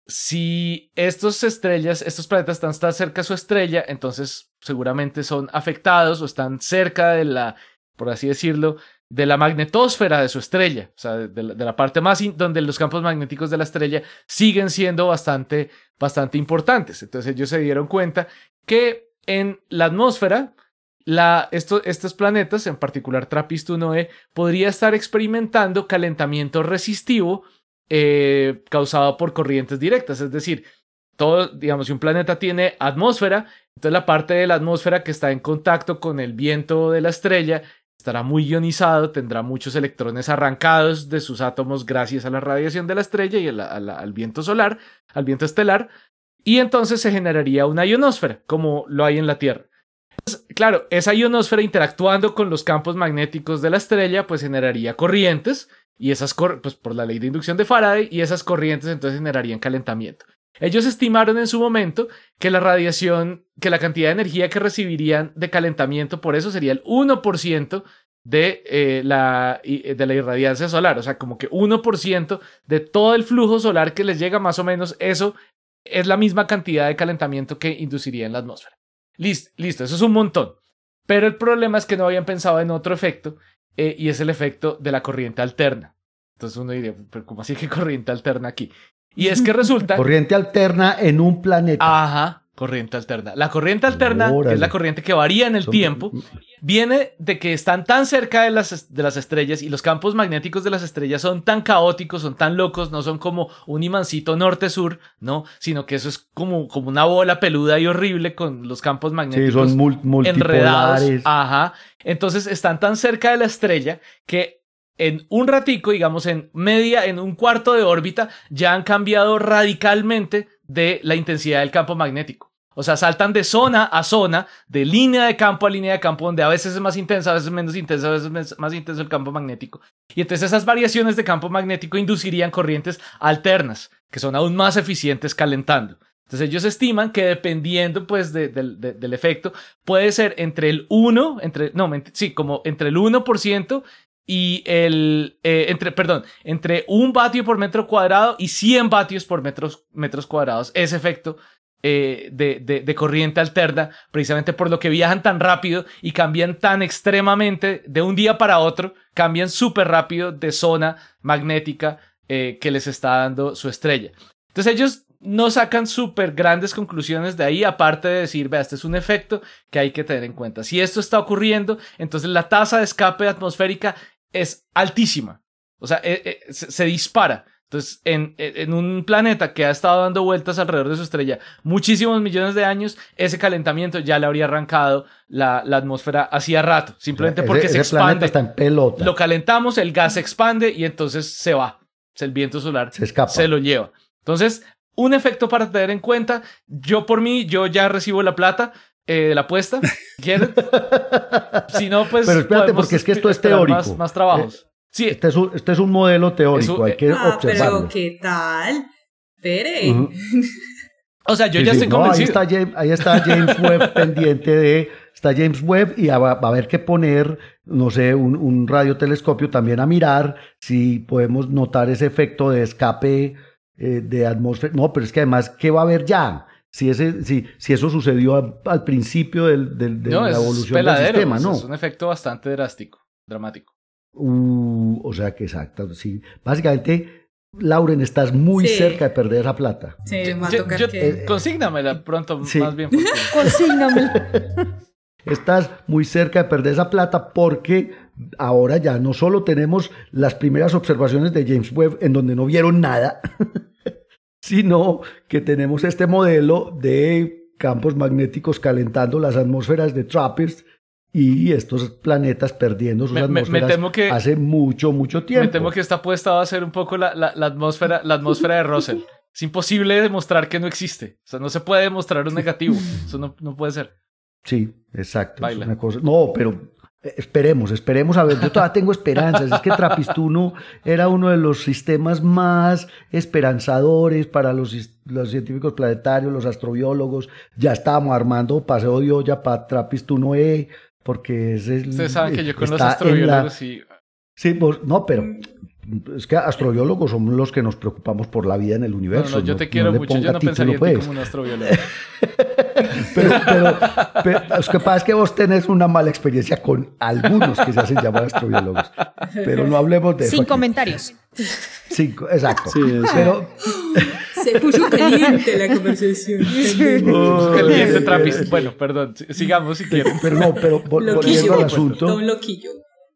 si estos planetas están tan cerca de su estrella, entonces seguramente son afectados o están cerca de la, por así decirlo, de la magnetosfera de su estrella, o sea, de la parte más donde los campos magnéticos de la estrella siguen siendo bastante importantes. Entonces ellos se dieron cuenta que en la atmósfera estos planetas, en particular TRAPPIST-1e, podría estar experimentando calentamiento resistivo causado por corrientes directas. Es decir, digamos, si un planeta tiene atmósfera, entonces la parte de la atmósfera que está en contacto con el viento de la estrella estará muy ionizado, tendrá muchos electrones arrancados de sus átomos gracias a la radiación de la estrella y al viento solar, al viento estelar, y entonces se generaría una ionosfera, como lo hay en la Tierra. Entonces, claro, esa ionosfera interactuando con los campos magnéticos de la estrella, pues generaría corrientes, y esas pues por la ley de inducción de Faraday, y esas corrientes entonces generarían calentamiento. Ellos estimaron en su momento que la cantidad de energía que recibirían de calentamiento por eso sería el 1% de la irradiancia solar. O sea, como que 1% de todo el flujo solar que les llega, más o menos, eso es la misma cantidad de calentamiento que induciría en la atmósfera. Listo, eso es un montón. Pero el problema es que no habían pensado en otro efecto, y es el efecto de la corriente alterna. Entonces uno diría, ¿pero cómo así que corriente alterna aquí? Y es que resulta... Corriente alterna en un planeta. Ajá, corriente alterna. La corriente alterna, que es la corriente que varía en el tiempo, viene de que están tan cerca de las estrellas, y los campos magnéticos de las estrellas son tan caóticos, son tan locos, no son como un imancito norte-sur, ¿no? Sino que eso es como una bola peluda y horrible con los campos magnéticos enredados. Ajá. Entonces están tan cerca de la estrella que en un ratico, digamos en un cuarto de órbita, ya han cambiado radicalmente de la intensidad del campo magnético. O sea, saltan de zona a zona, de línea de campo a línea de campo, donde a veces es más intensa, a veces menos intensa, a veces más intenso el campo magnético. Y entonces esas variaciones de campo magnético inducirían corrientes alternas, que son aún más eficientes calentando. Entonces ellos estiman que dependiendo pues del efecto, puede ser entre el 1% y entre 1 vatio por metro cuadrado y 100 vatios por metros cuadrados, ese efecto de corriente alterna, precisamente por lo que viajan tan rápido y cambian tan extremadamente de un día para otro, cambian súper rápido de zona magnética que les está dando su estrella. Entonces ellos no sacan súper grandes conclusiones de ahí, aparte de decir, vea, este es un efecto que hay que tener en cuenta. Si esto está ocurriendo, entonces la tasa de escape atmosférica es altísima, o sea, se dispara. Entonces, en un planeta que ha estado dando vueltas alrededor de su estrella muchísimos millones de años, ese calentamiento ya le habría arrancado la atmósfera hacía rato, simplemente porque se expande. Planeta está en pelota. Lo calentamos, el gas se expande y entonces se va. El viento solar se escapa, se lo lleva. Entonces, un efecto para tener en cuenta. Yo ya recibo la plata de la apuesta. ¿Quieren? Si no, pues... Pero espérate, porque es que esto es teórico. Más trabajos. Sí. Este es un modelo teórico, hay que observarlo. Pero ¿qué tal? Espere. O sea, yo ya estoy convencido. Ahí está James Webb pendiente de... Está James Webb y va a haber que poner, no sé, un radiotelescopio también a mirar si podemos notar ese efecto de escape de atmósfera. No, pero es que además, ¿qué va a haber ya? Si eso sucedió al principio de la evolución del sistema, ¿no? Es un efecto bastante dramático. O sea que exacto, sí. Básicamente... Lauren, estás muy cerca de perder esa plata. Sí, me va a tocar consígnamela pronto, sí. más bien. Porque... Consígnamela. Estás muy cerca de perder esa plata porque ahora ya no solo tenemos las primeras observaciones de James Webb en donde no vieron nada, sino que tenemos este modelo de campos magnéticos calentando las atmósferas de TRAPPIST y estos planetas perdiendo sus atmósferas hace mucho tiempo. Me temo que esta apuesta va a ser un poco la atmósfera de Russell. Es imposible demostrar que no existe. O sea, no se puede demostrar un negativo. Eso no puede ser. Sí, exacto. Es una cosa. No, pero esperemos a ver. Yo todavía tengo esperanzas. Es que TRAPPIST-1 era uno de los sistemas más esperanzadores para los científicos planetarios, los astrobiólogos. Ya estábamos armando paseo de olla para TRAPPIST-1E. Porque ustedes saben que yo con los astrobiólogos sí. Sí, pues, no, pero es que astrobiólogos somos los que nos preocupamos por la vida en el universo. No, yo te quiero mucho, yo no pensaría en ti como un astrobiólogo. pero lo que pasa es que vos tenés una mala experiencia con algunos que se hacen llamar astrobiólogos. Pero no hablemos de eso. Sin comentarios. Exacto. Sí, pero... Se puso caliente la conversación. Caliente, TRAPPIST. Bueno, perdón, sigamos si quieren. Pero volviendo al asunto. Un loquillo.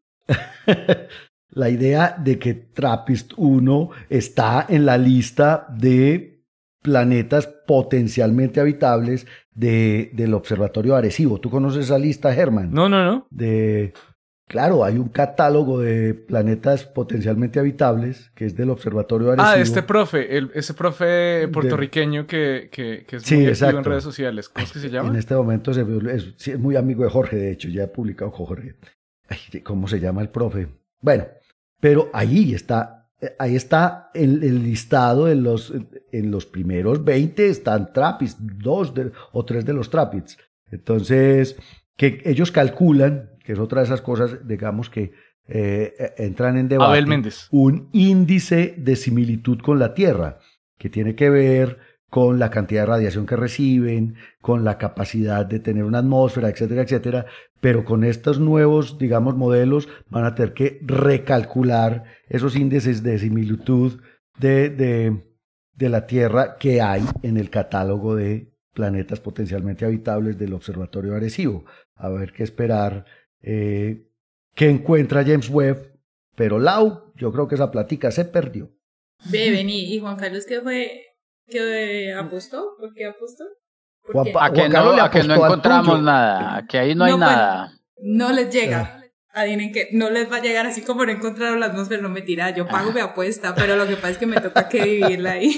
La idea de que TRAPPIST-1 está en la lista de planetas potencialmente habitables del Observatorio de Arecibo. ¿Tú conoces esa lista, Germán? No. Claro, hay un catálogo de planetas potencialmente habitables que es del Observatorio de Arecibo. Ese profe puertorriqueño que es muy activo en redes sociales. ¿Cómo es que se llama? En este momento es muy amigo de Jorge, de hecho, ya he publicado con Jorge. Ay, ¿cómo se llama el profe? Bueno, pero ahí está el listado en los primeros 20 están TRAPPIST, 2 o 3 de los TRAPPIST. Entonces, que ellos calculan, que es otra de esas cosas, digamos, que entran en debate. Abel Méndez. Un índice de similitud con la Tierra, que tiene que ver con la cantidad de radiación que reciben, con la capacidad de tener una atmósfera, etcétera, etcétera. Pero con estos nuevos, digamos, modelos van a tener que recalcular esos índices de similitud de la Tierra que hay en el catálogo de planetas potencialmente habitables del Observatorio de Arecibo. A ver qué esperar, qué encuentra James Webb. Pero Lau, yo creo que esa plática se perdió. Vení, ¿y Juan Carlos qué fue? ¿Qué apostó? ¿Por qué apostó? A que no encontramos nada, a que ahí no hay nada. No les llega. Adivinen que no les va a llegar así como no encontraron la atmósfera, no me tira. Yo pago mi apuesta, pero lo que pasa es que me toca que vivirla ahí.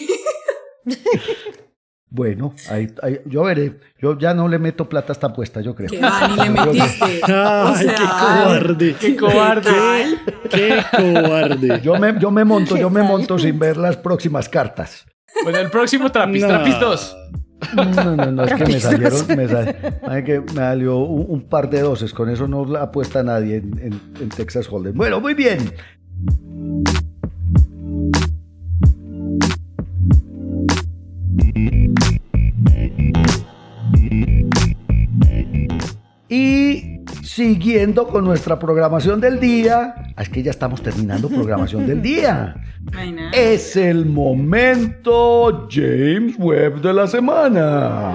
Bueno, yo veré. Yo ya no le meto plata a esta apuesta, yo creo. ¿Qué ni le metiste? Ay, qué cobarde. ¡Qué cobarde! ¡Qué cobarde! Yo me monto sin ver las próximas cartas. Bueno, el próximo TRAPPIST, TRAPPIST 2. No, es que me salió un par de doses, con eso no apuesta nadie en Texas Hold'em. Bueno, muy bien. Y siguiendo con nuestra programación del día, es que ya estamos terminando programación del día. Es el momento James Webb de la semana.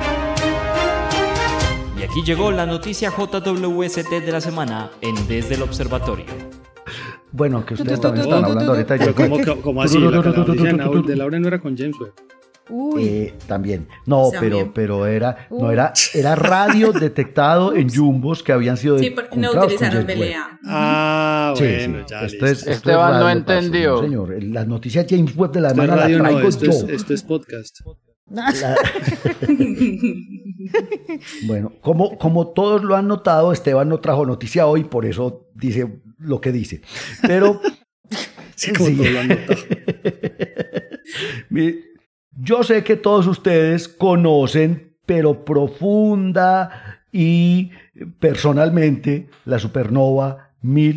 Y aquí llegó la noticia JWST de la semana en Desde el Observatorio. Bueno, que ustedes también están hablando ahorita. ¿Cómo así? La noticia de Laura no era con James Webb. También. No, pero era radio detectado en jumbos que habían sido no utilizaron BLA. Bueno, ya. Esteban no entendió. Señor, la noticia James Webb de la semana la traigo yo. Esto es podcast. Bueno, como todos lo han notado, Esteban no trajo noticia hoy, por eso dice lo que dice. Pero sí, como todos lo han notado. Yo sé que todos ustedes conocen, pero profunda y personalmente, la supernova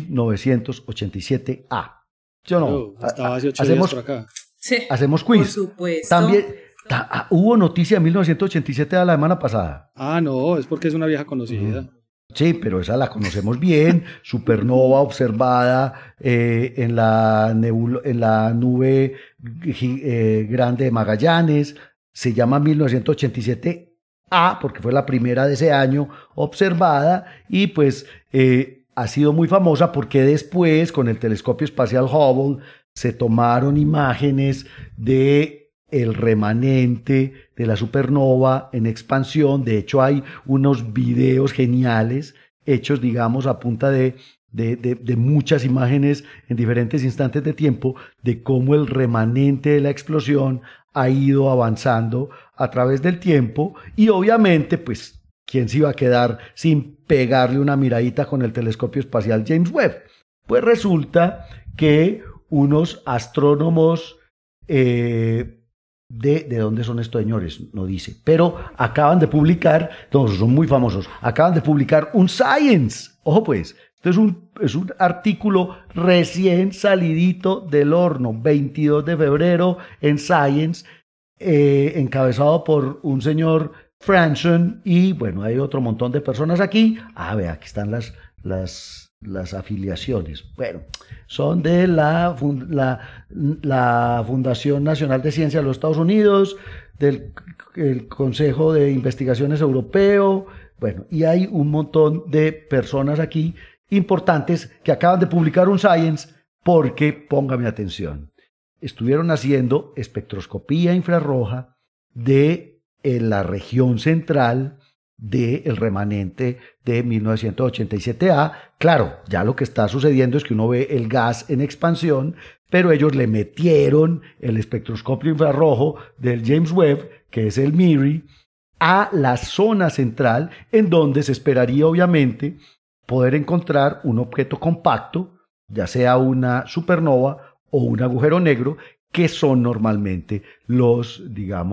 1987A. ¿Sí o no? Estaba hace 8 días por acá. Sí, Hacemos quiz. por supuesto. También hubo noticia de 1987A la semana pasada. No, es porque es una vieja conocida. Sí, pero esa la conocemos bien. Supernova observada en la nube grande de Magallanes. Se llama 1987A porque fue la primera de ese año observada y pues ha sido muy famosa porque después con el telescopio espacial Hubble se tomaron imágenes de el remanente de la supernova en expansión. De hecho, hay unos videos geniales hechos, digamos, a punta de muchas imágenes en diferentes instantes de tiempo de cómo el remanente de la explosión ha ido avanzando a través del tiempo. Y obviamente, pues, ¿quién se iba a quedar sin pegarle una miradita con el telescopio espacial James Webb? Pues resulta que unos astrónomos ¿de dónde son estos señores? No dice. Pero acaban de publicar, todos son muy famosos, acaban de publicar un Science. Ojo pues, esto es un artículo recién salidito del horno, 22 de febrero en Science, encabezado por un señor Franson y bueno, hay otro montón de personas aquí. Vea, aquí están las afiliaciones. Bueno, son de la Fundación Nacional de Ciencia de los Estados Unidos, del el Consejo de Investigaciones Europeo, bueno, y hay un montón de personas aquí importantes que acaban de publicar un Science porque, póngame atención, estuvieron haciendo espectroscopía infrarroja de la región central del remanente de 1987A. Claro, ya lo que está sucediendo es que uno ve el gas en expansión, pero ellos le metieron el espectroscopio infrarrojo del James Webb, que es el MIRI, a la zona central, en donde se esperaría obviamente poder encontrar un objeto compacto, ya sea una supernova o un agujero negro, que son normalmente los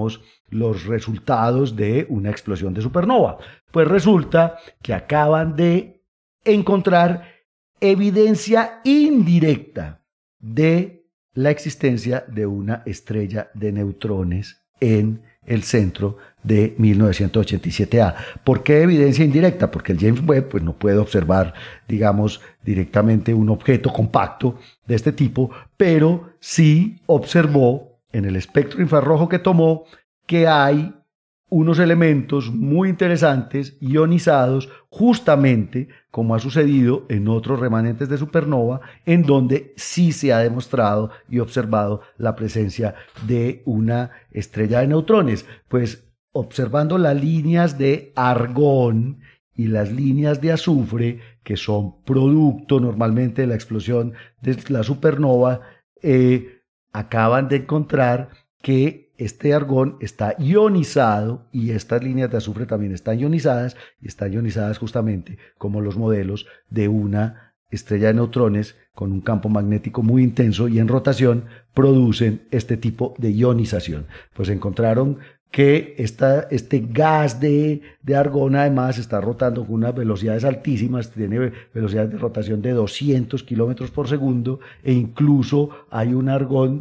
resultados de una explosión de supernova. Pues resulta que acaban de encontrar evidencia indirecta de la existencia de una estrella de neutrones en el centro de 1987A. ¿Por qué evidencia indirecta? Porque el James Webb pues, no puede observar, digamos, directamente un objeto compacto de este tipo, pero sí observó en el espectro infrarrojo que tomó que hay unos elementos muy interesantes ionizados, justamente como ha sucedido en otros remanentes de supernova, en donde sí se ha demostrado y observado la presencia de una estrella de neutrones. Pues observando las líneas de argón y las líneas de azufre, que son producto normalmente de la explosión de la supernova, acaban de encontrar que este argón está ionizado y estas líneas de azufre también están ionizadas y están ionizadas justamente como los modelos de una estrella de neutrones con un campo magnético muy intenso y en rotación producen este tipo de ionización. Pues encontraron que este gas de argón además está rotando con unas velocidades altísimas, tiene velocidades de rotación de 200 kilómetros por segundo e incluso hay un argón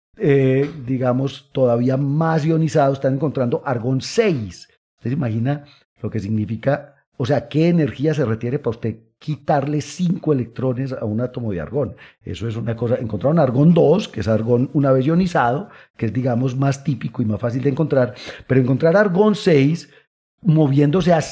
digamos, todavía más ionizado, están encontrando argón 6. ¿Usted se imagina lo que significa? O sea, ¿qué energía se requiere para usted quitarle 5 electrones a un átomo de argón? Eso es una cosa. Encontraron argón 2, que es argón una vez ionizado, que es, digamos, más típico y más fácil de encontrar, pero encontrar argón 6 moviéndose a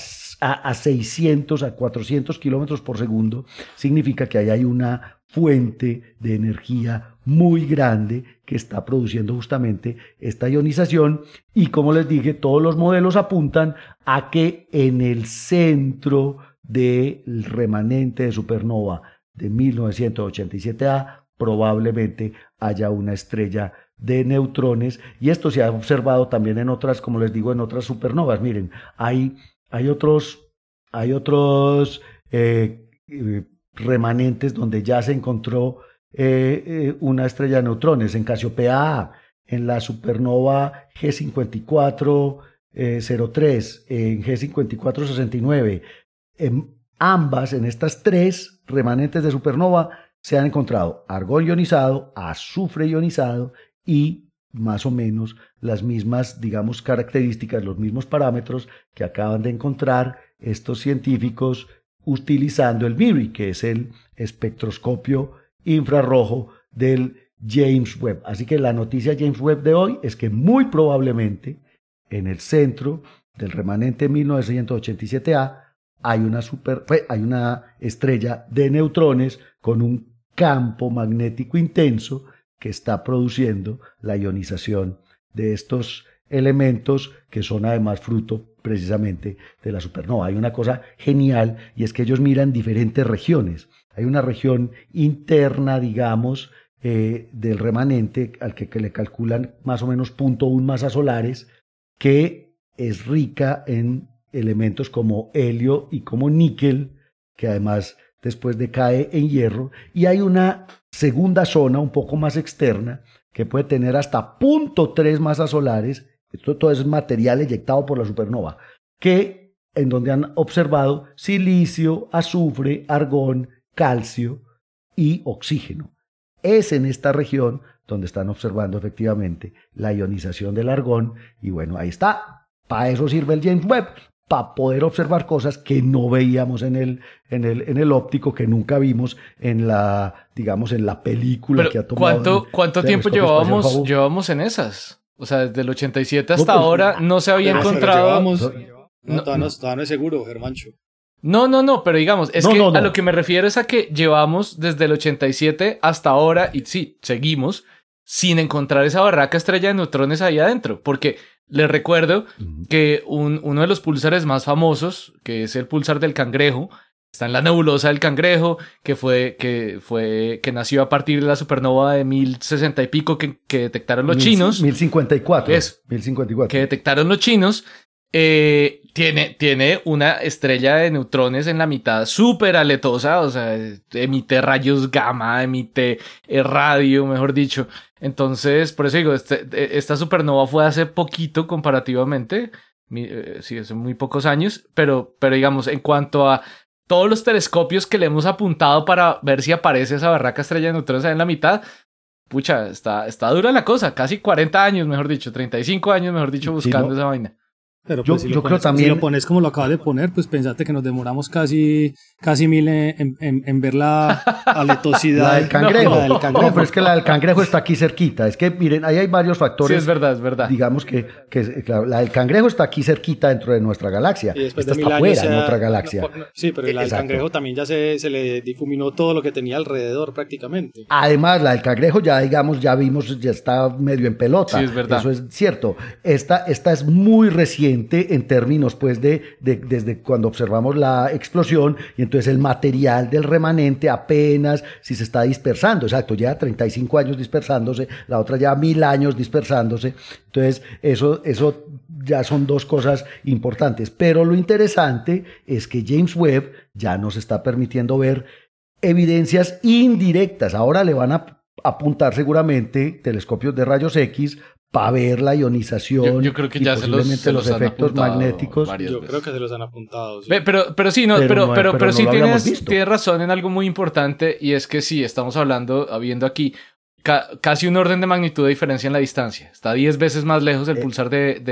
600, a 400 kilómetros por segundo, significa que ahí hay una fuente de energía muy grande que está produciendo justamente esta ionización y como les dije, todos los modelos apuntan a que en el centro del remanente de supernova de 1987A probablemente haya una estrella de neutrones y esto se ha observado también en otras, como les digo, en otras supernovas. Miren, hay otros remanentes donde ya se encontró una estrella de neutrones en Casiopea A, en la supernova G5403, en G5469. En estas 3 remanentes de supernova se han encontrado argón ionizado, azufre ionizado y más o menos las mismas, digamos, características, los mismos parámetros que acaban de encontrar estos científicos utilizando el MIRI, que es el espectroscopio infrarrojo del James Webb. Así que la noticia James Webb de hoy es que muy probablemente en el centro del remanente 1987A hay una estrella de neutrones con un campo magnético intenso que está produciendo la ionización de estos elementos que son además fruto precisamente de la supernova. Hay una cosa genial y es que ellos miran diferentes regiones. Hay una región interna, digamos, del remanente al que le calculan más o menos 0.1 masas solares, que es rica en elementos como helio y como níquel, que además después decae en hierro, y hay una segunda zona un poco más externa que puede tener hasta 0.3 masas solares. Esto todo es material eyectado por la supernova, en donde han observado silicio, azufre, argón, calcio y oxígeno. Es en esta región donde están observando efectivamente la ionización del argón, y bueno, ahí está. Para eso sirve el James Webb, para poder observar cosas que no veíamos en el óptico, que nunca vimos en la película. Pero que ha tomado. ¿Cuánto tiempo llevábamos en esas? O sea, desde el 87 hasta ahora no se había encontrado... Todavía no es seguro, Germancho. No, pero digamos, a lo que me refiero es a que llevamos desde el 87 hasta ahora, y sí, seguimos sin encontrar esa barraca estrella de neutrones ahí adentro, porque les recuerdo que uno de los púlsares más famosos, que es el púlsar del Cangrejo, está en la nebulosa del Cangrejo, que nació a partir de la supernova de 1060 y pico que detectaron los chinos. 1054. Eso, 1054. Que detectaron los chinos. Tiene una estrella de neutrones en la mitad súper aletosa, o sea, emite rayos gamma, emite radio, mejor dicho. Entonces, por eso digo, esta supernova fue hace poquito comparativamente, sí, hace muy pocos años, pero digamos, en cuanto a todos los telescopios que le hemos apuntado para ver si aparece esa barraca estrella de neutrones en la mitad, pucha, está dura la cosa, casi 40 años, mejor dicho, 35 años, mejor dicho, buscando esa vaina. Pero pues yo creo también, si lo pones como lo acabas de poner, pues pensate que nos demoramos casi 1000 en ver la aletosidad. La del cangrejo. No, pero es que la del cangrejo está aquí cerquita. Es que, miren, ahí hay varios factores. Sí, es verdad. Digamos que claro, la del cangrejo está aquí cerquita dentro de nuestra galaxia. Y después esta de está fuera en otra galaxia. Sí, pero la del cangrejo también ya se le difuminó todo lo que tenía alrededor prácticamente. Además, la del cangrejo ya vimos, ya está medio en pelota. Sí, es verdad. Eso es cierto. Esta es muy reciente en términos pues desde cuando observamos la explosión, y entonces el material del remanente apenas si se está dispersando. Exacto, lleva 35 años dispersándose, la otra lleva 1000 años dispersándose. Entonces eso ya son dos cosas importantes, pero lo interesante es que James Webb ya nos está permitiendo ver evidencias indirectas. Ahora le van a apuntar seguramente telescopios de rayos X para ver la ionización. Yo creo que y ya posiblemente los efectos magnéticos. Yo creo que se los han apuntado. Sí. Pero sí, pero sí tienes razón en algo muy importante, y es que sí, estamos viendo aquí casi un orden de magnitud de diferencia en la distancia. Está 10 veces más lejos el pulsar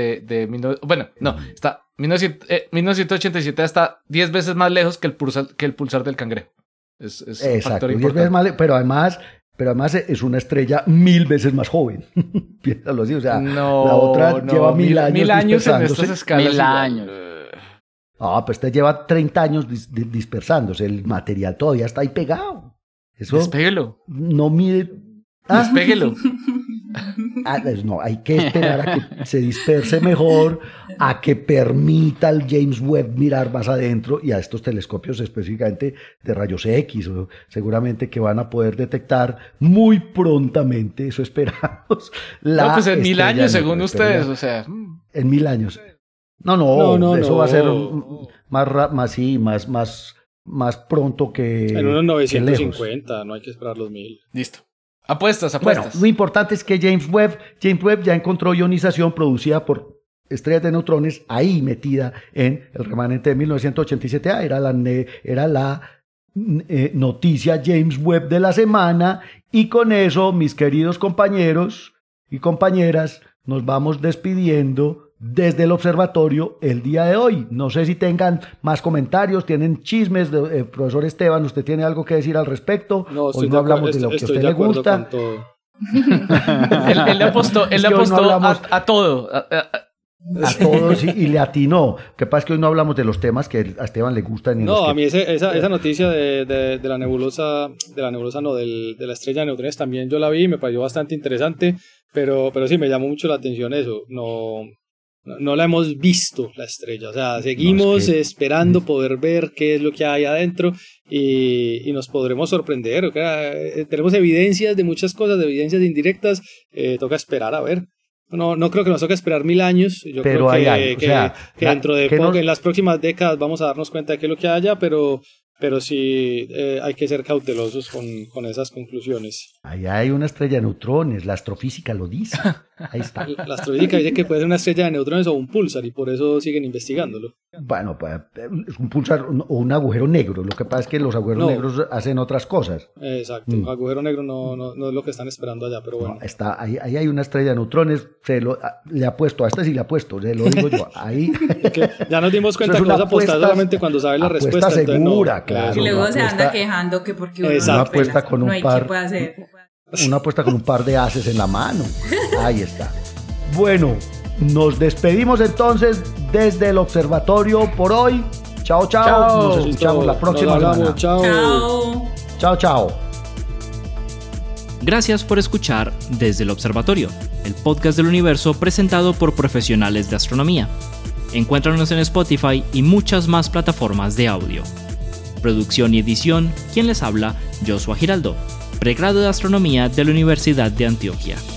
está 1987 está 10 veces más lejos que el pulsar del Cangrejo. Es un exacto, factor 10 importante. veces más, pero además es una estrella 1000 veces más joven. Piénsalo así, o sea, la otra lleva 1000 años. 1000 años en estas escalas. 1000 años. Pues esta lleva 30 años dispersándose. El material todavía está ahí pegado. Eso Despéguelo. No mide. Despéguelo. No, hay que esperar a que se disperse mejor, a que permita al James Webb mirar más adentro, y a estos telescopios específicamente de rayos X, seguramente que van a poder detectar muy prontamente, eso esperamos. Pues en 1000 años, según ustedes, o sea. En 1000 años. No, eso va a ser más pronto que. En unos 950, no hay que esperar los 1000. Listo. Apuestas. Bueno, lo importante es que James Webb ya encontró ionización producida por estrellas de neutrones ahí metida en el remanente de 1987A. Era la noticia James Webb de la semana, y con eso, mis queridos compañeros y compañeras, nos vamos despidiendo desde el observatorio el día de hoy. No sé si tengan más comentarios, tienen chismes. Profesor Esteban, ¿usted tiene algo que decir al respecto? No, hoy no hablamos de lo que a usted le gusta. Él le apostó a todo. A todos y le atinó. Lo que pasa es que hoy no hablamos de los temas que a Esteban le gustan. No, a mí esa noticia de la nebulosa, de la estrella de neutrones también yo la vi y me pareció bastante interesante, pero sí me llamó mucho la atención eso. No la hemos visto, la estrella. O sea, seguimos esperando poder ver qué es lo que hay adentro y nos podremos sorprender. Tenemos evidencias de muchas cosas, evidencias indirectas. Toca esperar a ver. No creo que nos toque esperar 1000 años. Yo creo que dentro de poco, en las próximas décadas, vamos a darnos cuenta de qué es lo que haya, pero sí hay que ser cautelosos con esas conclusiones. Allá hay una estrella de neutrones, la astrofísica lo dice. Ahí está. La astrofísica dice que puede ser una estrella de neutrones o un pulsar, y por eso siguen investigándolo. Bueno, pues es un pulsar o un agujero negro. Lo que pasa es que los agujeros negros hacen otras cosas. Exacto. Agujero negro no es lo que están esperando allá, pero bueno. No, ahí hay una estrella de neutrones. Le apuesto, a este sí le apuesto, se lo digo yo. Ahí. Ya nos dimos cuenta que vas a apostar solamente cuando sabes la respuesta. Segura, claro. Y luego se anda quejando que porque uno una apuesta con no un hay par. que puede hacer. Una apuesta con un par de ases en la mano. Ahí está. Bueno, nos despedimos entonces desde el observatorio por hoy. Chao. Nos escuchamos la próxima semana. Chao. Gracias por escuchar Desde el Observatorio, el podcast del universo presentado por profesionales de astronomía. Encuéntranos en Spotify y muchas más plataformas de audio. Producción y edición, quien les habla, Joshua Giraldo, pregrado de Astronomía de la Universidad de Antioquia.